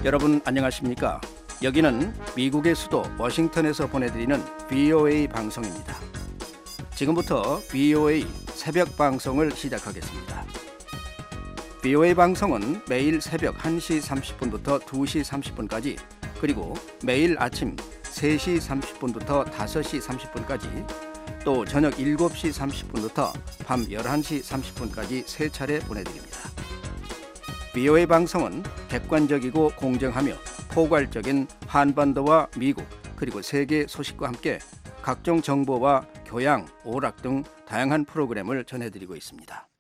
여러분 안녕하십니까? 여기는 미국의 수도 워싱턴에서 보내드리는 VOA 방송입니다. 지금부터 VOA 새벽 방송을 시작하겠습니다. VOA 방송은 매일 새벽 1시 30분부터 2시 30분까지 그리고 매일 아침 3시 30분부터 5시 30분까지 또 저녁 7시 30분부터 밤 11시 30분까지 세 차례 보내드립니다. VOA 방송은 객관적이고 공정하며 포괄적인 한반도와 미국 그리고 세계 소식과 함께 각종 정보와 교양, 오락 등 다양한 프로그램을 전해드리고 있습니다.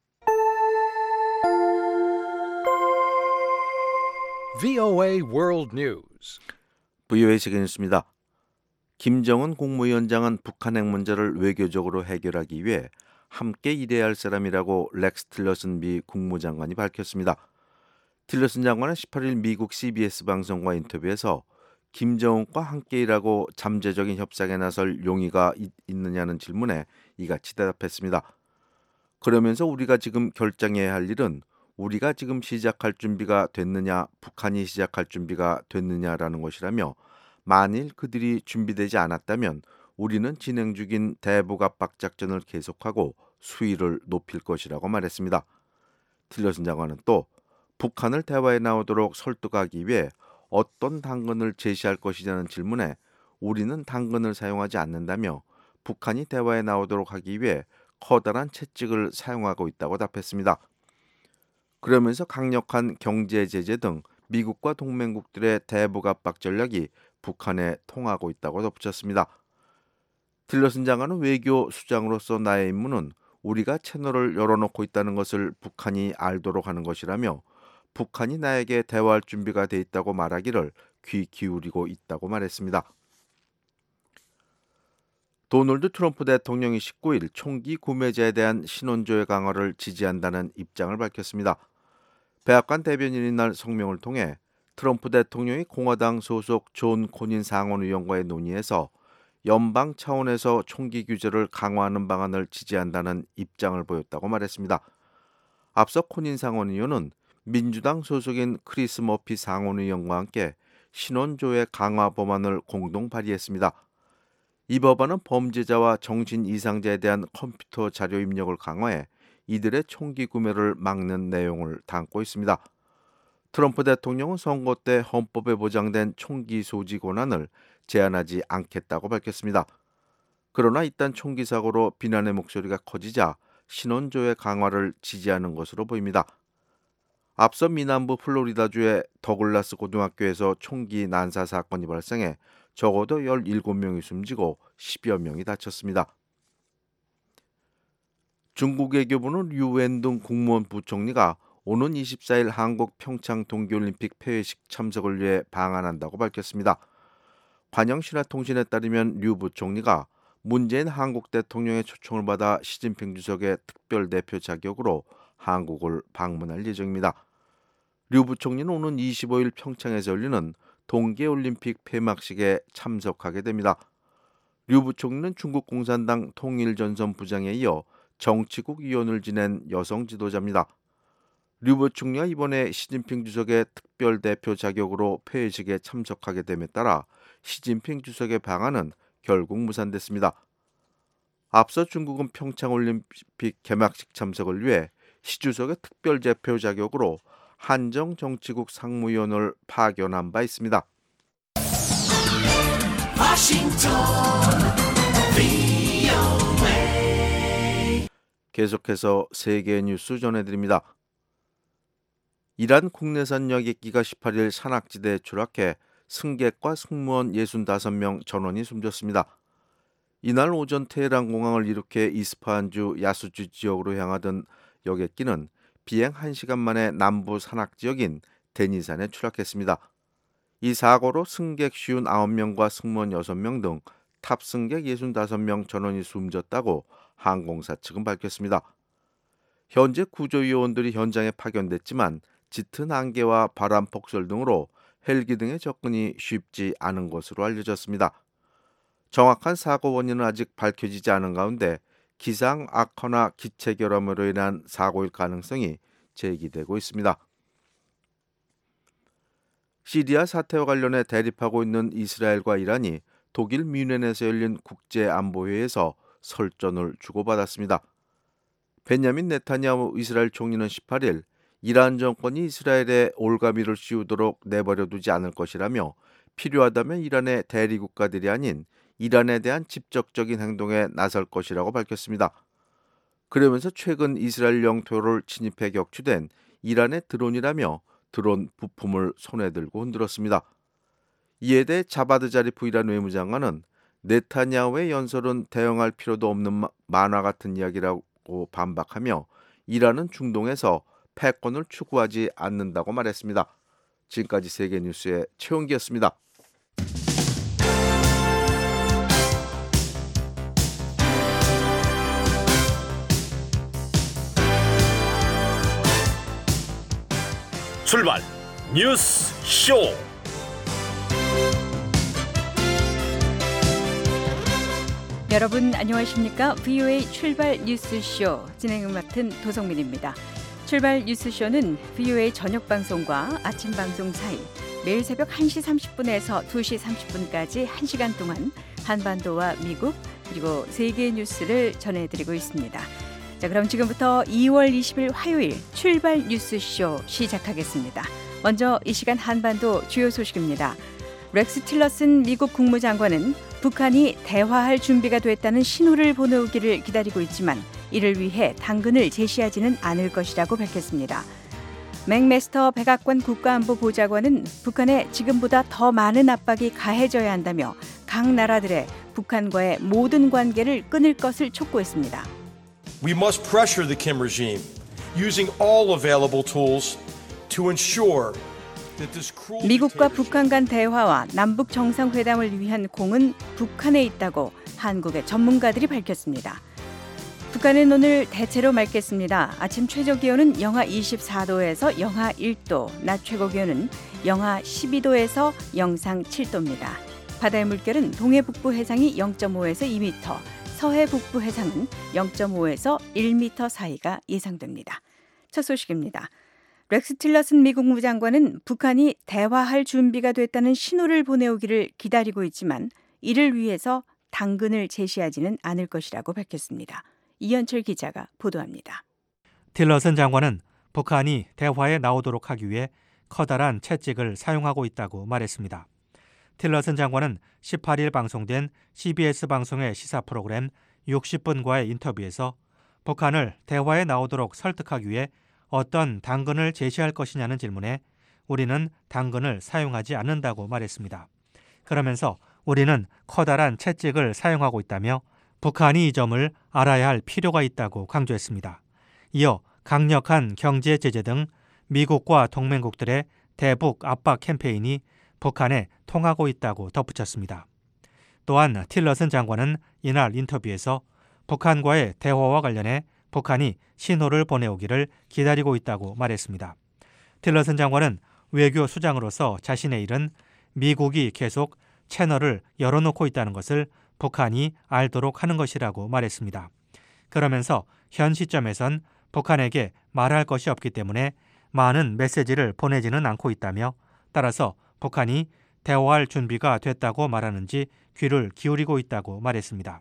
VOA World News. VOA 세계 뉴스입니다. 김정은 국무위원장은 북한 핵 문제를 외교적으로 해결하기 위해 함께 일해야 할 사람이라고 렉스 틸러슨 미 국무장관이 밝혔습니다. 틸러슨 장관은 18일 미국 CBS 방송과 인터뷰에서 김정은과 함께 일하고 잠재적인 협상에 나설 용의가 있느냐는 질문에 이같이 대답했습니다. 그러면서 우리가 지금 결정해야 할 일은 우리가 지금 시작할 준비가 됐느냐, 북한이 시작할 준비가 됐느냐라는 것이라며 만일 그들이 준비되지 않았다면 우리는 진행 중인 대북 압박 작전을 계속하고 수위를 높일 것이라고 말했습니다. 틸러슨 장관은 또 북한을 대화에 나오도록 설득하기 위해 어떤 당근을 제시할 것이냐는 질문에 우리는 당근을 사용하지 않는다며 북한이 대화에 나오도록 하기 위해 커다란 채찍을 사용하고 있다고 답했습니다. 그러면서 강력한 경제 제재 등 미국과 동맹국들의 대북 압박 전략이 북한에 통하고 있다고 덧붙였습니다. 틸러슨 장관은 외교 수장으로서 나의 임무는 우리가 채널을 열어놓고 있다는 것을 북한이 알도록 하는 것이라며 북한이 나에게 대화할 준비가 돼 있다고 말하기를 귀 기울이고 있다고 말했습니다. 도널드 트럼프 대통령이 19일 총기 구매제에 대한 신원조회 강화를 지지한다는 입장을 밝혔습니다. 백악관 대변인이 날 성명을 통해 트럼프 대통령이 공화당 소속 존 코닌 상원의원과의 논의에서 연방 차원에서 총기 규제를 강화하는 방안을 지지한다는 입장을 보였다고 말했습니다. 앞서 코닌 상원의원은 민주당 소속인 크리스 머피 상원의원과 함께 신원조회 강화 법안을 공동 발의했습니다. 이 법안은 범죄자와 정신 이상자에 대한 컴퓨터 자료 입력을 강화해 이들의 총기 구매를 막는 내용을 담고 있습니다. 트럼프 대통령은 선거 때 헌법에 보장된 총기 소지 권한을 제한하지 않겠다고 밝혔습니다. 그러나 이딴 총기 사고로 비난의 목소리가 커지자 신원조회 강화를 지지하는 것으로 보입니다. 앞서 미남부 플로리다주의 더글라스 고등학교에서 총기 난사 사건이 발생해 적어도 17명이 숨지고 10여 명이 다쳤습니다. 중국 외교부는 류웬둥 국무원 부총리가 오는 24일 한국 평창 동계올림픽 폐회식 참석을 위해 방한한다고 밝혔습니다. 관영신화통신에 따르면 류 부총리가 문재인 한국 대통령의 초청을 받아 시진핑 주석의 특별 대표 자격으로 한국을 방문할 예정입니다. 류 부총리는 오는 25일 평창에서 열리는 동계올림픽 폐막식에 참석하게 됩니다. 류 부총리는 중국 공산당 통일전선 부장에 이어 정치국 위원을 지낸 여성 지도자입니다. 류 부총리가 이번에 시진핑 주석의 특별 대표 자격으로 폐회식에 참석하게 됨에 따라 시진핑 주석의 방한은 결국 무산됐습니다. 앞서 중국은 평창올림픽 개막식 참석을 위해 시 주석의 특별 대표 자격으로 한정 정치국 상무위원을 파견한 바 있습니다. 계속해서 세계 뉴스 전해드립니다. 이란 국내산 여객기가 18일 산악지대에 추락해 승객과 승무원 65명 전원이 숨졌습니다. 이날 오전 테헤란 공항을 이륙해 이스파한주 야수주 지역으로 향하던 여객기는 비행 1시간 만에 남부 산악지역인 데니산에 추락했습니다. 이 사고로 승객 59명과 승무원 6명 등 탑승객 65명 전원이 숨졌다고 항공사 측은 밝혔습니다. 현재 구조요원들이 현장에 파견됐지만 짙은 안개와 바람 폭설 등으로 헬기 등의 접근이 쉽지 않은 것으로 알려졌습니다. 정확한 사고 원인은 아직 밝혀지지 않은 가운데 기상 악화나 기체 결함으로 인한 사고일 가능성이 제기되고 있습니다. 시리아 사태와 관련해 대립하고 있는 이스라엘과 이란이 독일 뮌헨에서 열린 국제안보회의에서 설전을 주고받았습니다. 벤야민 네타냐후 이스라엘 총리는 18일 이란 정권이 이스라엘에 올가미를 씌우도록 내버려두지 않을 것이라며 필요하다면 이란의 대리국가들이 아닌 이란에 대한 직접적인 행동에 나설 것이라고 밝혔습니다. 그러면서 최근 이스라엘 영토를 침입해 격추된 이란의 드론이라며 드론 부품을 손에 들고 흔들었습니다. 이에 대해 자바드 자리프 이란 외무장관은 네타냐후의 연설은 대응할 필요도 없는 만화 같은 이야기라고 반박하며 이란은 중동에서 패권을 추구하지 않는다고 말했습니다. 지금까지 세계뉴스의 최용기였습니다. 출발 뉴스 쇼. 여러분 안녕하십니까? VOA 출발 뉴스쇼 진행을 맡은 도성민입니다. 출발 뉴스쇼는 VOA 저녁 방송과 아침 방송 사이 매일 새벽 1시 30분에서 2시 30분까지 1시간 동안 한반도와 미국 그리고 세계 뉴스를 전해드리고 있습니다. 자, 그럼 지금부터 2월 20일 화요일 출발 뉴스쇼 시작하겠습니다. 먼저 이 시간 한반도 주요 소식입니다. 렉스 틸러슨 미국 국무장관은 북한이 대화할 준비가 됐다는 신호를 보내오기를 기다리고 있지만 이를 위해 당근을 제시하지는 않을 것이라고 밝혔습니다. 맥메스터 백악관 국가안보보좌관은 북한에 지금보다 더 많은 압박이 가해져야 한다며 각 나라들의 북한과의 모든 관계를 끊을 것을 촉구했습니다. We must pressure the Kim regime using all available tools to ensure 미국과 북한 간 대화와 남북 정상회담을 위한 공은 북한에 있다고 한국의 전문가들이 밝혔습니다. 북한은 오늘 대체로 맑겠습니다. 아침 최저기온은 영하 24도에서 영하 1도, 낮 최고기온은 영하 12도에서 영상 7도입니다. 바다의 물결은 동해 북부 해상이 0.5에서 2m, 서해 북부 해상은 0.5에서 1m 사이가 예상됩니다. 첫 소식입니다. 렉스 틸러슨 미국 국무장관은 북한이 대화할 준비가 됐다는 신호를 보내오기를 기다리고 있지만 이를 위해서 당근을 제시하지는 않을 것이라고 밝혔습니다. 이현철 기자가 보도합니다. 틸러슨 장관은 북한이 대화에 나오도록 하기 위해 커다란 채찍을 사용하고 있다고 말했습니다. 틸러슨 장관은 18일 방송된 CBS 방송의 시사 프로그램 60분과의 인터뷰에서 북한을 대화에 나오도록 설득하기 위해 어떤 당근을 제시할 것이냐는 질문에 우리는 당근을 사용하지 않는다고 말했습니다. 그러면서 우리는 커다란 채찍을 사용하고 있다며 북한이 이 점을 알아야 할 필요가 있다고 강조했습니다. 이어 강력한 경제 제재 등 미국과 동맹국들의 대북 압박 캠페인이 북한에 통하고 있다고 덧붙였습니다. 또한 틸러슨 장관은 이날 인터뷰에서 북한과의 대화와 관련해 북한이 신호를 보내오기를 기다리고 있다고 말했습니다. 틸러슨 장관은 외교 수장으로서 자신의 일은 미국이 계속 채널을 열어놓고 있다는 것을 북한이 알도록 하는 것이라고 말했습니다. 그러면서 현 시점에선 북한에게 말할 것이 없기 때문에 많은 메시지를 보내지는 않고 있다며 따라서 북한이 대화할 준비가 됐다고 말하는지 귀를 기울이고 있다고 말했습니다.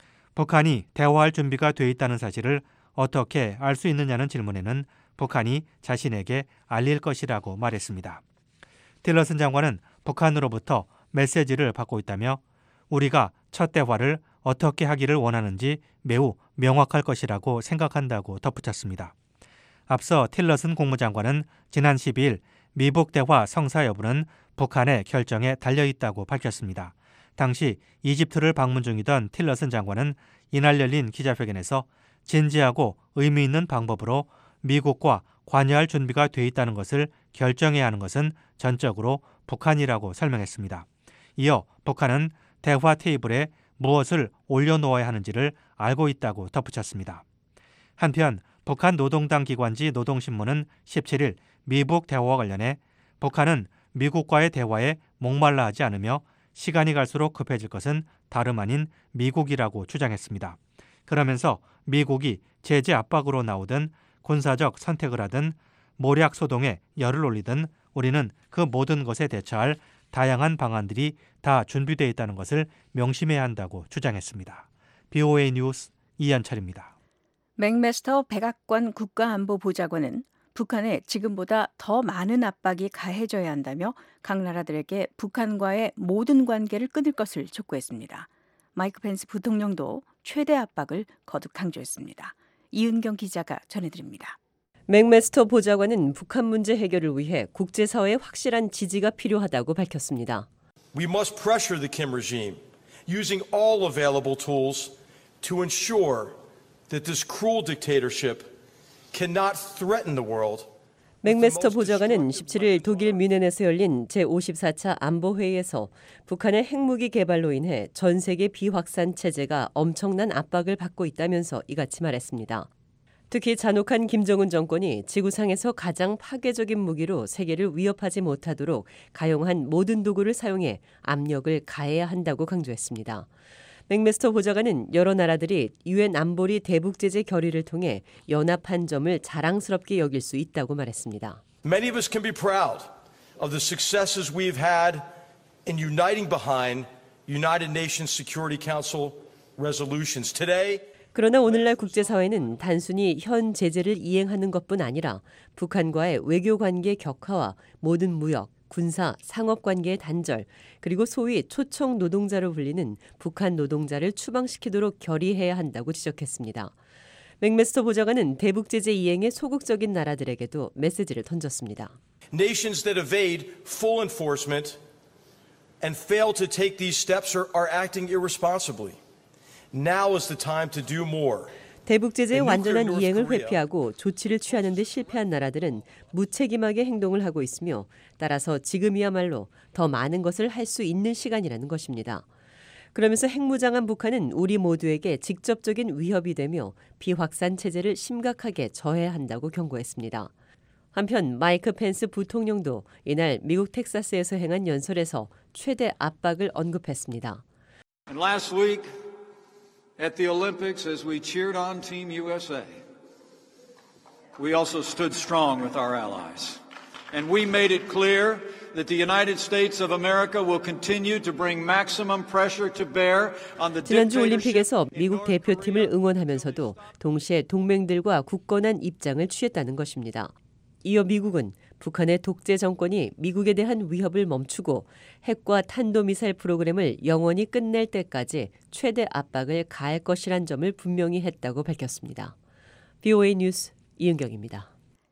북한이 대화할 준비가 돼 있다는 사실을 어떻게 알 수 있느냐는 질문에는 북한이 자신에게 알릴 것이라고 말했습니다. 틸러슨 장관은 북한으로부터 메시지를 받고 있다며 우리가 첫 대화를 어떻게 하기를 원하는지 매우 명확할 것이라고 생각한다고 덧붙였습니다. 앞서 틸러슨 국무장관은 지난 12일 미북 대화 성사 여부는 북한의 결정에 달려있다고 밝혔습니다. 당시 이집트를 방문 중이던 틸러슨 장관은 이날 열린 기자회견에서 진지하고 의미 있는 방법으로 미국과 관여할 준비가 돼 있다는 것을 결정해야 하는 것은 전적으로 북한이라고 설명했습니다. 이어 북한은 대화 테이블에 무엇을 올려놓아야 하는지를 알고 있다고 덧붙였습니다. 한편 북한 노동당 기관지 노동신문은 17일 미북 대화와 관련해 북한은 미국과의 대화에 목말라 하지 않으며 시간이 갈수록 급해질 것은 다름 아닌 미국이라고 주장했습니다. 그러면서 미국이 제재 압박으로 나오든 군사적 선택을 하든 모략 소동에 열을 올리든 우리는 그 모든 것에 대처할 다양한 방안들이 다 준비되어 있다는 것을 명심해야 한다고 주장했습니다. BOA 뉴스 이현철입니다. 맥메스터 백악관 국가안보보좌관은 북한에 지금보다 더 많은 압박이 가해져야 한다며 각 나라들에게 북한과의 모든 관계를 끊을 것을 촉구했습니다. 마이크 펜스 부통령도 최대 압박을 거듭 강조했습니다. 이은경 기자가 전해드립니다. 맥메스터 보좌관은 북한 문제 해결을 위해 국제사회의 확실한 지지가 필요하다고 밝혔습니다. We must pressure the Kim regime using all available tools to ensure that this cruel dictatorship cannot threaten the world. 맥메스터 보좌관은 17일 독일 뮌헨에서 열린 제54차 안보회의에서 북한의 핵무기 개발로 인해 전 세계 비확산 체제가 엄청난 압박을 받고 있다면서 이같이 말했습니다. 특히 잔혹한 김정은 정권이 지구상에서 가장 파괴적인 무기로 세계를 위협하지 못하도록 가용한 모든 도구를 사용해 압력을 가해야 한다고 강조했습니다. 맥메스터 보좌관은 여러 나라들이 유엔 안보리 대북 제재 결의를 통해 연합한 점을 자랑스럽게 여길 수 있다고 말했습니다. Many of us can be proud of the successes we've had in uniting behind United Nations Security Council resolutions. Today, 그러나 오늘날 국제사회는 단순히 현 제재를 이행하는 것뿐 아니라 북한과의 외교관계 격화와 모든 무역, 군사, 상업관계의 단절, 그리고 소위 초청 노동자로 불리는 북한 노동자를 추방시키도록 결의해야 한다고 지적했습니다. 맥메스터 보좌관은 대북 제재 이행에 소극적인 나라들에게도 메시지를 던졌습니다. nations that evade full enforcement and fail to take these steps are acting irresponsibly. Now is the time to do more. 대북 제재의 완전한 이행을 회피하고 조치를 취하는 데 실패한 나라들은 무책임하게 행동을 하고 있으며 따라서 지금이야말로 더 많은 것을 할 수 있는 시간이라는 것입니다. 그러면서 핵무장한 북한은 우리 모두에게 직접적인 위협이 되며 비확산 체제를 심각하게 저해야 한다고 경고했습니다. 한편 마이크 펜스 부통령도 이날 미국 텍사스에서 행한 연설에서 최대 압박을 언급했습니다. And last week at the Olympics, as we cheered on Team USA, we also stood strong with our allies. And we made it clear that the United States of America will continue to bring maximum pressure to bear on the 지난주 올림픽에서 미국 대표팀을 응원하면서도 동시에 동맹들과 굳건한 입장을 취했다는 것입니다. 이어 미국은 북한의 독재 정권이 미국에 대한 위협을 멈추고 핵과 탄도미사일 프로그램을 영원히 끝낼 때까지 최대 압박을 가할 것이란 점을 분명히 했다고 밝혔습니다. BOA 뉴스 이은경입니다.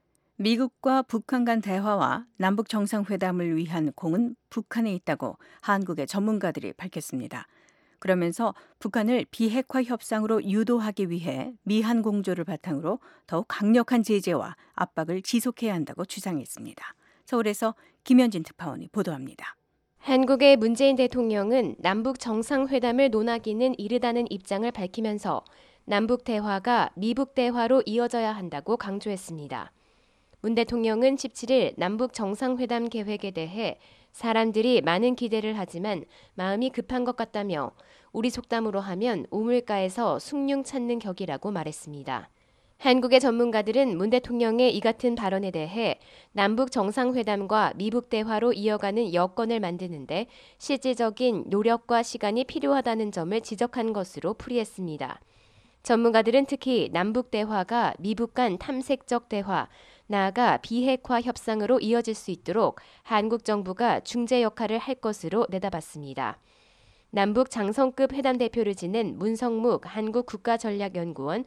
미국과 북한 간 대화와 남북 정상회담을 위한 공은 북한에 있다고 한국의 전문가들이 밝혔습니다. 그러면서 북한을 비핵화 협상으로 유도하기 위해 미한 공조를 바탕으로 더욱 강력한 제재와 압박을 지속해야 한다고 주장했습니다. 서울에서 김현진 특파원이 보도합니다. 한국의 문재인 대통령은 남북 정상회담을 논하기는 이르다는 입장을 밝히면서 남북 대화가 미북 대화로 이어져야 한다고 강조했습니다. 문 대통령은 17일 남북 정상회담 계획에 대해 사람들이 많은 기대를 하지만 마음이 급한 것 같다며 우리 속담으로 하면 우물가에서 숭늉 찾는 격이라고 말했습니다. 한국의 전문가들은 문 대통령의 이 같은 발언에 대해 남북 정상회담과 미북 대화로 이어가는 여건을 만드는데 실질적인 노력과 시간이 필요하다는 점을 지적한 것으로 풀이했습니다. 전문가들은 특히 남북 대화가 미북 간 탐색적 대화, 나아가 비핵화 협상으로 이어질 수 있도록 한국 정부가 중재 역할을 할 것으로 내다봤습니다. 남북 장성급 회담 대표를 지낸 문성묵 한국국가전략연구원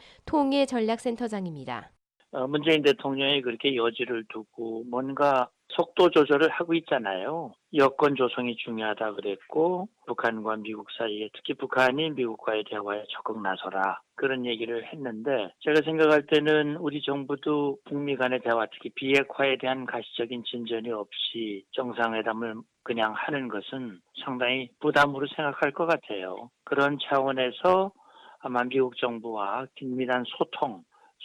통일전략센터장입니다. 문재인 대통령이 그렇게 여지를 두고 뭔가 속도 조절을 하고 있잖아요. 여건 조성이 중요하다 그랬고 북한과 미국 사이에 특히 북한이 미국과의 대화에 적극 나서라 그런 얘기를 했는데 제가 생각할 때는 우리 정부도 북미 간의 대화 특히 비핵화에 대한 가시적인 진전이 없이 정상회담을 그냥 하는 것은 상당히 부담으로 생각할 것 같아요. 그런 차원에서 아마 미국 정부와 긴밀한 소통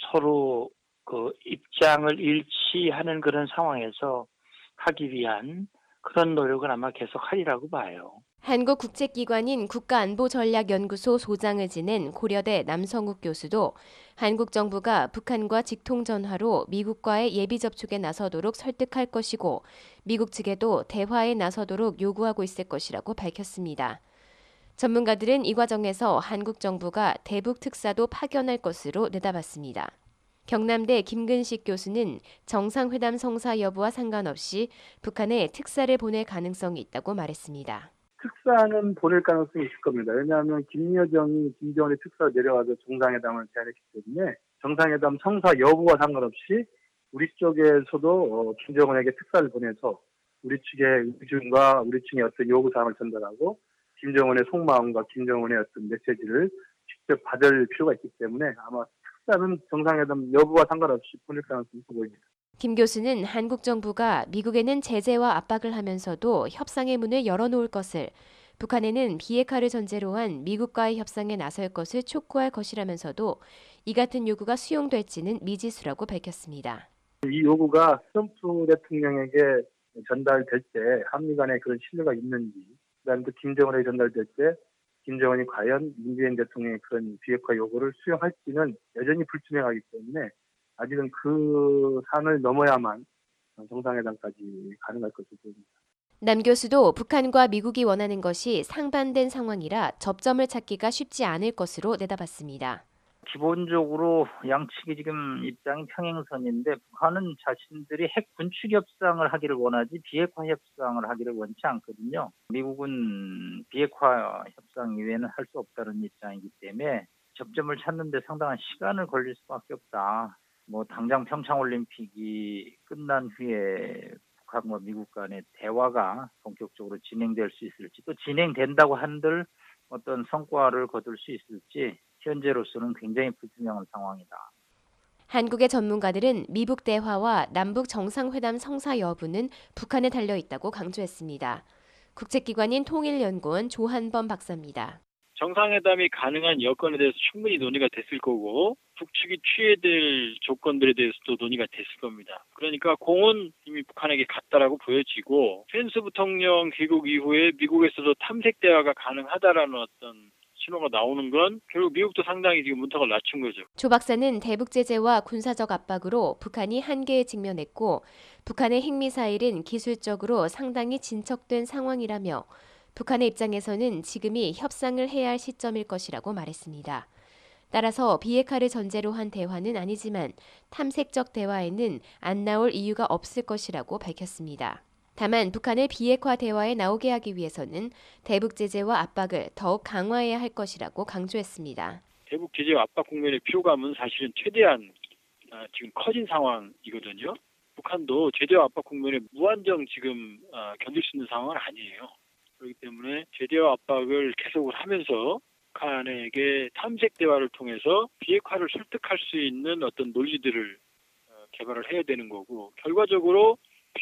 서로 그 입장을 일치하는 그런 상황에서 하기 위한 그런 노력을 아마 계속하리라고 봐요. 한국 국제기관인 국가안보전략연구소 소장을 지낸 고려대 남성욱 교수도 한국 정부가 북한과 직통전화로 미국과의 예비 접촉에 나서도록 설득할 것이고 미국 측에도 대화에 나서도록 요구하고 있을 것이라고 밝혔습니다. 전문가들은 이 과정에서 한국 정부가 대북 특사도 파견할 것으로 내다봤습니다. 경남대 김근식 교수는 정상회담 성사 여부와 상관없이 북한에 특사를 보낼 가능성이 있다고 말했습니다. 특사는 보낼 가능성이 있을 겁니다. 왜냐하면 김여정이 김정은의 특사로 내려와서 정상회담을 제안했기 때문에 정상회담 성사 여부와 상관없이 우리 쪽에서도 김정은에게 특사를 보내서 우리 측의 의중과 우리 측의 어떤 요구사항을 전달하고 김정은의 속마음과 김정은의 어떤 메시지를 직접 받을 필요가 있기 때문에 아마 특사는 정상회담 여부와 상관없이 보낼 가능성이 있어 보입니다. 김 교수는 한국 정부가 미국에는 제재와 압박을 하면서도 협상의 문을 열어놓을 것을, 북한에는 비핵화를 전제로 한 미국과의 협상에 나설 것을 촉구할 것이라면서도 이 같은 요구가 수용될지는 미지수라고 밝혔습니다. 이 요구가 트럼프 대통령에게 전달될 때 한미 간에 그런 신뢰가 있는지, 그다음에 또 김정은에게 전달될 때 김정은이 과연 문재인 대통령의 그런 비핵화 요구를 수용할지는 여전히 불투명하기 때문에 아직은 그 산을 넘어야만 정상회담까지 가능할 것으로 보입니다. 남 교수도 북한과 미국이 원하는 것이 상반된 상황이라 접점을 찾기가 쉽지 않을 것으로 내다봤습니다. 기본적으로 양측이 지금 입장이 평행선인데 북한은 자신들이 핵 군축 협상을 하기를 원하지 비핵화 협상을 하기를 원치 않거든요. 미국은 비핵화 협상 이외에는 할 수 없다는 입장이기 때문에 접점을 찾는 데 상당한 시간을 걸릴 수밖에 없다. 당장 평창올림픽이 끝난 후에 북한과 미국 간의 대화가 본격적으로 진행될 수 있을지, 또 진행된다고 한들 어떤 성과를 거둘 수 있을지 현재로서는 굉장히 불투명한 상황이다. 한국의 전문가들은 미북 대화와 남북 정상회담 성사 여부는 북한에 달려있다고 강조했습니다. 국제기관인 통일연구원 조한범 박사입니다. 정상회담이 가능한 여건에 대해서 충분히 논의가 됐을 거고 북측이 취해야 될 조건들에 대해서도 논의가 됐을 겁니다. 그러니까 공은 이미 북한에게 갔다라고 보여지고 펜스 부통령 귀국 이후에 미국에서도 탐색 대화가 가능하다라는 어떤 신호가 나오는 건 결국 미국도 상당히 지금 문턱을 낮춘 거죠. 조 박사는 대북 제재와 군사적 압박으로 북한이 한계에 직면했고 북한의 핵미사일은 기술적으로 상당히 진척된 상황이라며 북한의 입장에서는 지금이 협상을 해야 할 시점일 것이라고 말했습니다. 따라서 비핵화를 전제로 한 대화는 아니지만 탐색적 대화에는 안 나올 이유가 없을 것이라고 밝혔습니다. 다만 북한을 비핵화 대화에 나오게 하기 위해서는 대북 제재와 압박을 더욱 강화해야 할 것이라고 강조했습니다. 대북 제재와 압박 국면의 피로감은 사실은 최대한 지금 커진 상황이거든요. 북한도 제재와 압박 국면에 무한정 지금 견딜 수 있는 상황은 아니에요. 그렇기 때문에 제재와 압박을 계속을 하면서 북한에게 탐색 대화를 통해서 비핵화를 설득할 수 있는 어떤 논리들을 개발을 해야 되는 거고, 결과적으로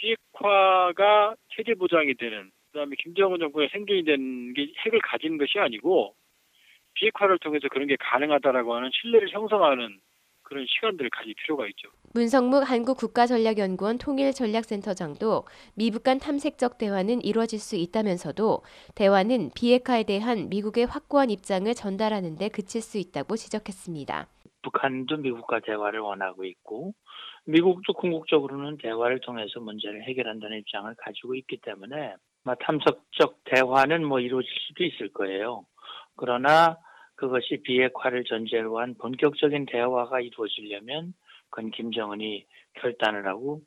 비핵화가 체제 보장이 되는, 그다음에 김정은 정권의 생존이 되는 게 핵을 가지는 것이 아니고 비핵화를 통해서 그런 게 가능하다라고 하는 신뢰를 형성하는 그런 시간들을 가질 필요가 있죠. 문성묵 한국국가전략연구원 통일전략센터장도 미북 간 탐색적 대화는 이루어질 수 있다면서도 대화는 비핵화에 대한 미국의 확고한 입장을 전달하는 데 그칠 수 있다고 지적했습니다. 북한도 미국과 대화를 원하고 있고 미국도 궁극적으로는 대화를 통해서 문제를 해결한다는 입장을 가지고 있기 때문에 탐색적 대화는 이루어질 수도 있을 거예요. 그러나 그것이 비핵화를 전제로 한 본격적인 대화가 이루어지려면 그건 김정은이 결단을 하고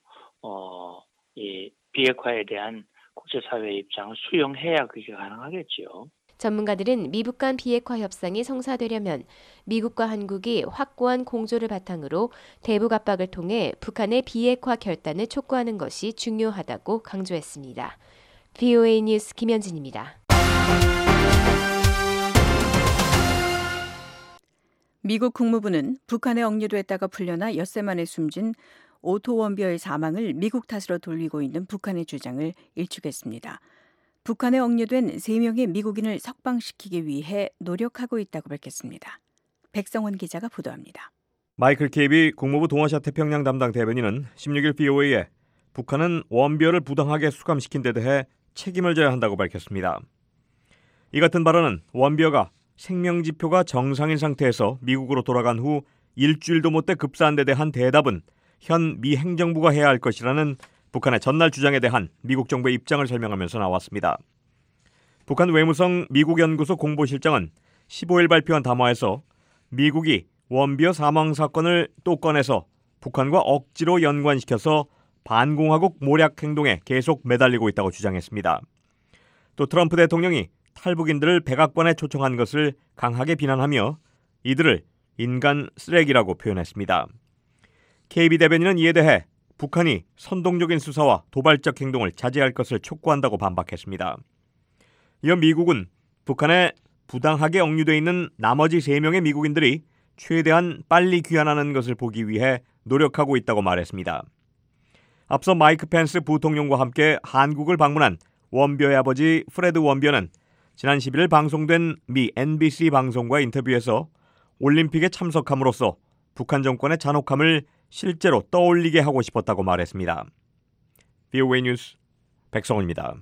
이 비핵화에 대한 국제사회의 입장을 수용해야 그게 가능하겠죠. 전문가들은 미북 간 비핵화 협상이 성사되려면 미국과 한국이 확고한 공조를 바탕으로 대북 압박을 통해 북한의 비핵화 결단을 촉구하는 것이 중요하다고 강조했습니다. VOA 뉴스 김현진입니다. 미국 국무부는 북한에 억류됐다가 풀려나 엿새 만에 숨진 오토 원비어의 사망을 미국 탓으로 돌리고 있는 북한의 주장을 일축했습니다. 북한에 억류된 3명의 미국인을 석방시키기 위해 노력하고 있다고 밝혔습니다. 백성원 기자가 보도합니다. 마이클 케이비 국무부 동아시아 태평양 담당 대변인은 16일 BOA에 북한은 원비어를 부당하게 수감시킨 데 대해 책임을 져야 한다고 밝혔습니다. 이 같은 발언은 원비어가 생명지표가 정상인 상태에서 미국으로 돌아간 후 일주일도 못 돼 급사한 데 대한 대답은 현 미 행정부가 해야 할 것이라는 북한의 전날 주장에 대한 미국 정부의 입장을 설명하면서 나왔습니다. 북한 외무성 미국연구소 공보실장은 15일 발표한 담화에서 미국이 원비어 사망 사건을 또 꺼내서 북한과 억지로 연관시켜서 반공화국 모략 행동에 계속 매달리고 있다고 주장했습니다. 또 트럼프 대통령이 탈북인들을 백악관에 초청한 것을 강하게 비난하며 이들을 인간 쓰레기라고 표현했습니다. KB 대변인은 이에 대해 북한이 선동적인 수사와 도발적 행동을 자제할 것을 촉구한다고 반박했습니다. 이어 미국은 북한에 부당하게 억류돼 있는 나머지 3명의 미국인들이 최대한 빨리 귀환하는 것을 보기 위해 노력하고 있다고 말했습니다. 앞서 마이크 펜스 부통령과 함께 한국을 방문한 원비어의 아버지 프레드 원비어는 지난 11일 방송된 미 NBC 방송과 인터뷰에서 올림픽에 참석함으로써 북한 정권의 잔혹함을 실제로 떠올리게 하고 싶었다고 말했습니다. VOA 뉴스 백성훈입니다.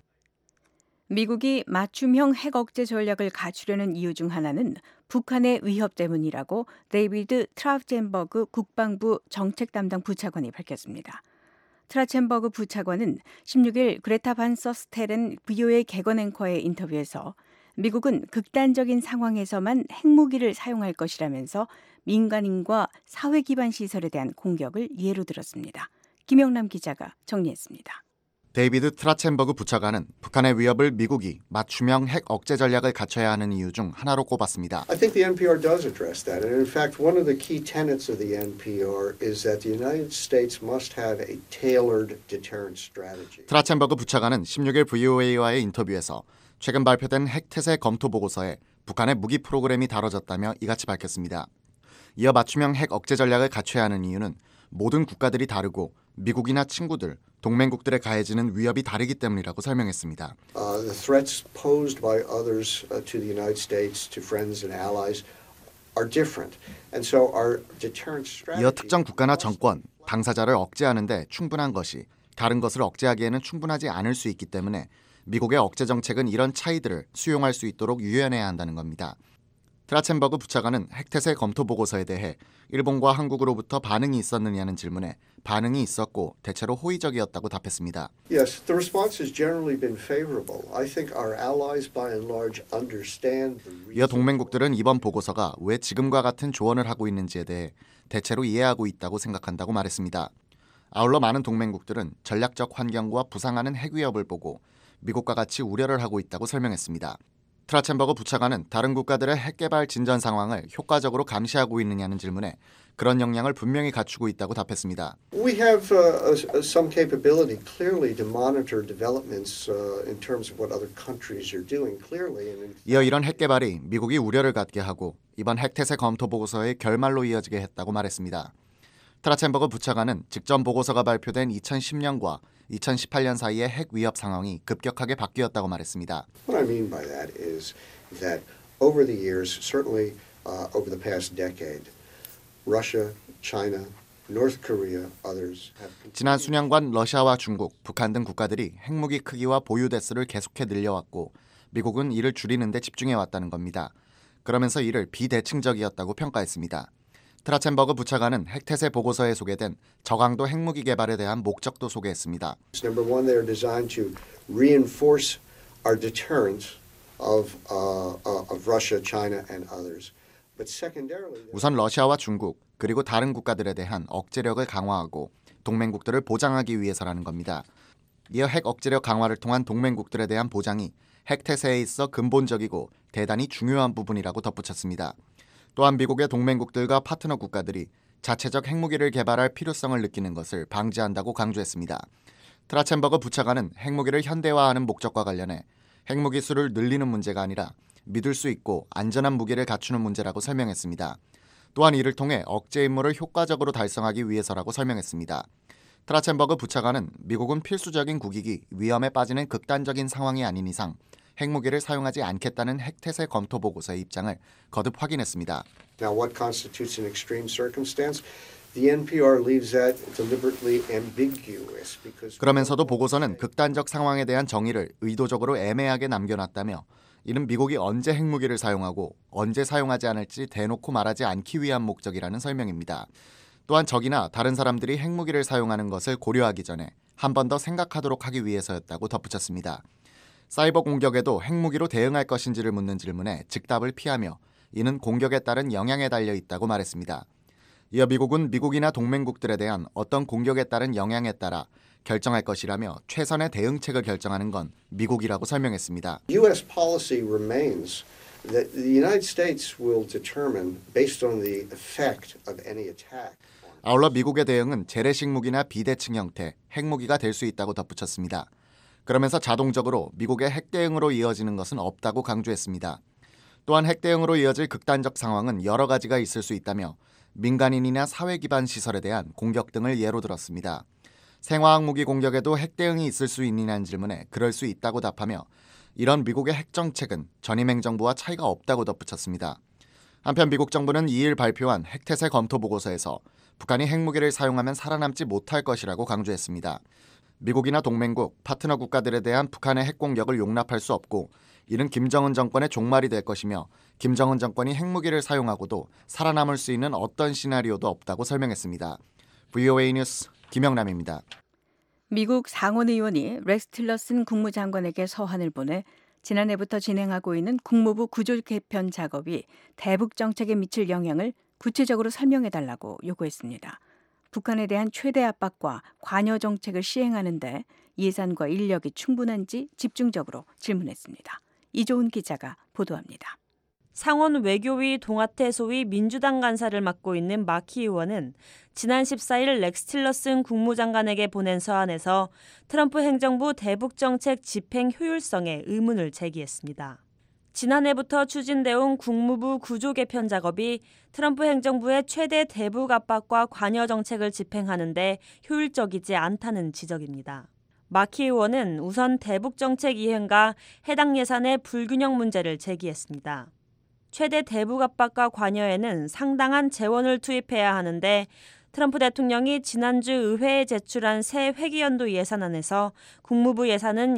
미국이 맞춤형 핵 억제 전략을 갖추려는 이유 중 하나는 북한의 위협 때문이라고 데이비드 트라우첸버그 국방부 정책 담당 부차관이 밝혔습니다. 트라첸버그 부차관은 16일 그레타 반 서스텔은 VOA 개건 앵커의 인터뷰에서 미국은 극단적인 상황에서만 핵무기를 사용할 것이라면서 민간인과 사회 기반 시설에 대한 공격을 예로 들었습니다. 김영남 기자가 정리했습니다. 데이비드 트라첸버그 부차관은 북한의 위협을 미국이 맞춤형 핵 억제 전략을 갖춰야 하는 이유 중 하나로 꼽았습니다. I think the NPR does address that. And in fact, one of the key tenets of the NPR is that the United States must have a tailored deterrence strategy. 트라첸버그 부차관은 16일 VOA와의 인터뷰에서 최근 발표된 핵태세 검토 보고서에 북한의 무기 프로그램이 다뤄졌다며 이같이 밝혔습니다. 이어 맞춤형 핵 억제 전략을 갖춰야 하는 이유는 모든 국가들이 다르고 미국이나 친구들, 동맹국들에 가해지는 위협이 다르기 때문이라고 설명했습니다. The threats posed by others to the United States, to friends and allies are different. And so our deterrence strategy. 이어 특정 국가나 정권, 당사자를 억제하는 데 충분한 것이 다른 것을 억제하기에는 충분하지 않을 수 있기 때문에 미국의 억제 정책은 이런 차이들을 수용할 수 있도록 유연해야 한다는 겁니다. 트라첸버그 부차관은 핵태세 검토 보고서에 대해 일본과 한국으로부터 반응이 있었느냐는 질문에 반응이 있었고 대체로 호의적이었다고 답했습니다. Yes, the response has generally been favorable. I think our allies by and large understand the reason. 이어 동맹국들은 이번 보고서가 왜 지금과 같은 조언을 하고 있는지에 대해 대체로 이해하고 있다고 생각한다고 말했습니다. 아울러 많은 동맹국들은 전략적 환경과 부상하는 핵 위협을 보고 미국과 같이 우려를 하고 있다고 설명했습니다. 트라첸버그 부차관은 다른 국가들의 핵 개발 진전 상황을 효과적으로 감시하고 있느냐는 질문에 그런 역량을 분명히 갖추고 있다고 답했습니다. We have some capability clearly to monitor developments in terms of what other countries are doing clearly. 이어 이런 핵 개발이 미국이 우려를 갖게 하고 이번 핵태세 검토 보고서의 결말로 이어지게 했다고 말했습니다. 트라첸버그 부차관은 직전 보고서가 발표된 2010년과 2018년 사이의 핵 위협 상황이 급격하게 바뀌었다고 말했습니다. What I mean by that is that over the years, certainly over the past decade, Russia, China, North Korea, others have. 지난 수년간 러시아와 중국, 북한 등 국가들이 핵무기 크기와 보유 대수를 계속해 늘려왔고 미국은 이를 줄이는 데 집중해 왔다는 겁니다. 그러면서 이를 비대칭적이었다고 평가했습니다. 트라첸버그 부차관은 핵태세 보고서에 소개된 저강도 핵무기 개발에 대한 목적도 소개했습니다. Number one, they are designed to reinforce our deterrence of Russia, China, and others. But secondarily, 우선 러시아와 중국 그리고 다른 국가들에 대한 억제력을 강화하고 동맹국들을 보장하기 위해서라는 겁니다. 이어 핵 억제력 강화를 통한 동맹국들에 대한 보장이 핵태세에 있어 근본적이고 대단히 중요한 부분이라고 덧붙였습니다. 또한 미국의 동맹국들과 파트너 국가들이 자체적 핵무기를 개발할 필요성을 느끼는 것을 방지한다고 강조했습니다. 트라첸버그 부차관은 핵무기를 현대화하는 목적과 관련해 핵무기 수를 늘리는 문제가 아니라 믿을 수 있고 안전한 무기를 갖추는 문제라고 설명했습니다. 또한 이를 통해 억제 임무를 효과적으로 달성하기 위해서라고 설명했습니다. 트라첸버그 부차관은 미국은 필수적인 국익이 위험에 빠지는 극단적인 상황이 아닌 이상 핵무기를 사용하지 않겠다는 핵태세 검토 보고서의 입장을 거듭 확인했습니다. Now, what constitutes an extreme circumstance? The NPR leaves that deliberately ambiguous because. 그러면서도 보고서는 극단적 상황에 대한 정의를 의도적으로 애매하게 남겨놨다며 이는 미국이 언제 핵무기를 사용하고 언제 사용하지 않을지 대놓고 말하지 않기 위한 목적이라는 설명입니다. 또한 적이나 다른 사람들이 핵무기를 사용하는 것을 고려하기 전에 한 번 더 생각하도록 하기 위해서였다고 덧붙였습니다. 사이버 공격에도 핵무기로 대응할 것인지를 묻는 질문에 즉답을 피하며 이는 공격에 따른 영향에 달려 있다고 말했습니다. 이어 미국은 미국이나 동맹국들에 대한 어떤 공격에 따른 영향에 따라 결정할 것이라며 최선의 대응책을 결정하는 건 미국이라고 설명했습니다. U.S. policy remains that the United States will determine based on the effect of any attack. 아울러 미국의 대응은 재래식 무기나 비대칭 형태, 핵무기가 될 수 있다고 덧붙였습니다. 그러면서 자동적으로 미국의 핵 대응으로 이어지는 것은 없다고 강조했습니다. 또한 핵 대응으로 이어질 극단적 상황은 여러 가지가 있을 수 있다며 민간인이나 사회 기반 시설에 대한 공격 등을 예로 들었습니다. 생화학 무기 공격에도 핵 대응이 있을 수 있느냐는 질문에 그럴 수 있다고 답하며 이런 미국의 핵 정책은 전임 행정부와 차이가 없다고 덧붙였습니다. 한편 미국 정부는 2일 발표한 핵태세 검토 보고서에서 북한이 핵무기를 사용하면 살아남지 못할 것이라고 강조했습니다. 미국이나 동맹국, 파트너 국가들에 대한 북한의 핵 공격을 용납할 수 없고 이는 김정은 정권의 종말이 될 것이며 김정은 정권이 핵무기를 사용하고도 살아남을 수 있는 어떤 시나리오도 없다고 설명했습니다. VOA 뉴스 김영남입니다. 미국 상원 의원이 렉스 틸러슨 국무장관에게 서한을 보내 지난해부터 진행하고 있는 국무부 구조 개편 작업이 대북 정책에 미칠 영향을 구체적으로 설명해달라고 요구했습니다. 북한에 대한 최대 압박과 관여 정책을 시행하는 데 예산과 인력이 충분한지 집중적으로 질문했습니다. 이조은 기자가 보도합니다. 상원 외교위 동아태 소위 민주당 간사를 맡고 있는 마키 의원은 지난 14일 렉스 틸러슨 국무장관에게 보낸 서한에서 트럼프 행정부 대북정책 집행 효율성에 의문을 제기했습니다. 지난해부터 추진되어 온 국무부 구조 개편 작업이 트럼프 행정부의 최대 대북 압박과 관여 정책을 집행하는 데 효율적이지 않다는 지적입니다. 마키 의원은 우선 대북 정책 이행과 해당 예산의 불균형 문제를 제기했습니다. 최대 대북 압박과 관여에는 상당한 재원을 투입해야 하는데 트럼프 대통령이 지난주 의회에 제출한 새 회기연도 예산안에서 국무부 예산은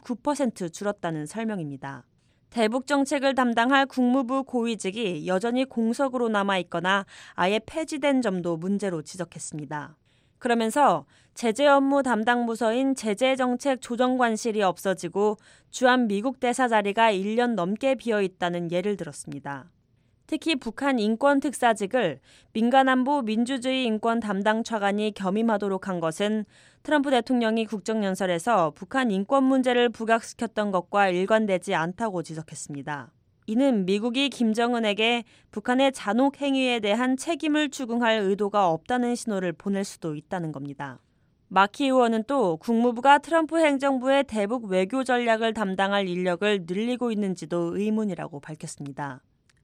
29% 줄었다는 설명입니다. 대북 정책을 담당할 국무부 고위직이 여전히 공석으로 남아있거나 아예 폐지된 점도 문제로 지적했습니다. 그러면서 제재 업무 담당 부서인 제재정책조정관실이 없어지고 주한 미국 대사 자리가 1년 넘게 비어있다는 예를 들었습니다. 특히 북한 인권특사직을 민간안보 민주주의 인권 담당 차관이 겸임하도록 한 것은 트럼프 대통령이 국정연설에서 북한 인권 문제를 부각시켰던 것과 일관되지 않다고 지적했습니다. 이는 미국이 김정은에게 북한의 잔혹 행위에 대한 책임을 추궁할 의도가 없다는 신호를 보낼 수도 있다는 겁니다. 마키 의원은 또 국무부가 트럼프 행정부의 대북 외교 전략을 담당할 인력을 늘리고 있는지도 의문이라고 밝혔습니다.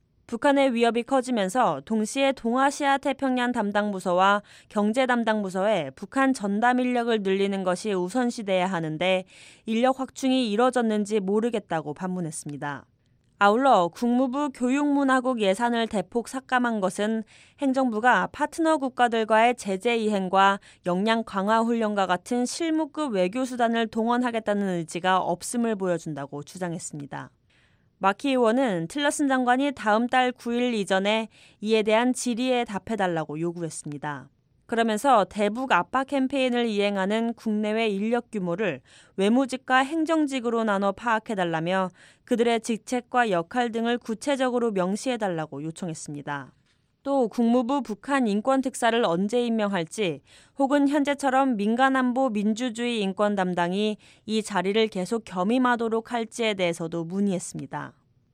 북한의 위협이 커지면서 동시에 동아시아 태평양 담당 부서와 경제 담당 부서에 북한 전담 인력을 늘리는 것이 우선시돼야 하는데 인력 확충이 이뤄졌는지 모르겠다고 반문했습니다. 아울러 국무부 교육문화국 예산을 대폭 삭감한 것은 행정부가 파트너 국가들과의 제재 이행과 역량 강화 훈련과 같은 실무급 외교수단을 동원하겠다는 의지가 없음을 보여준다고 주장했습니다. 마키 의원은 틸러슨 장관이 다음 달 9일 이전에 이에 대한 질의에 답해달라고 요구했습니다. 그러면서 대북 압박 캠페인을 이행하는 국내외 인력 규모를 외무직과 행정직으로 나눠 파악해달라며 그들의 직책과 역할 등을 구체적으로 명시해달라고 요청했습니다. 또 국무부 북한 인권특사를 언제 임명할지 혹은 현재처럼 민간안보 민주주의 인권 담당이 이 자리를 계속 겸임하도록 할지에 대해서도 문의했습니다.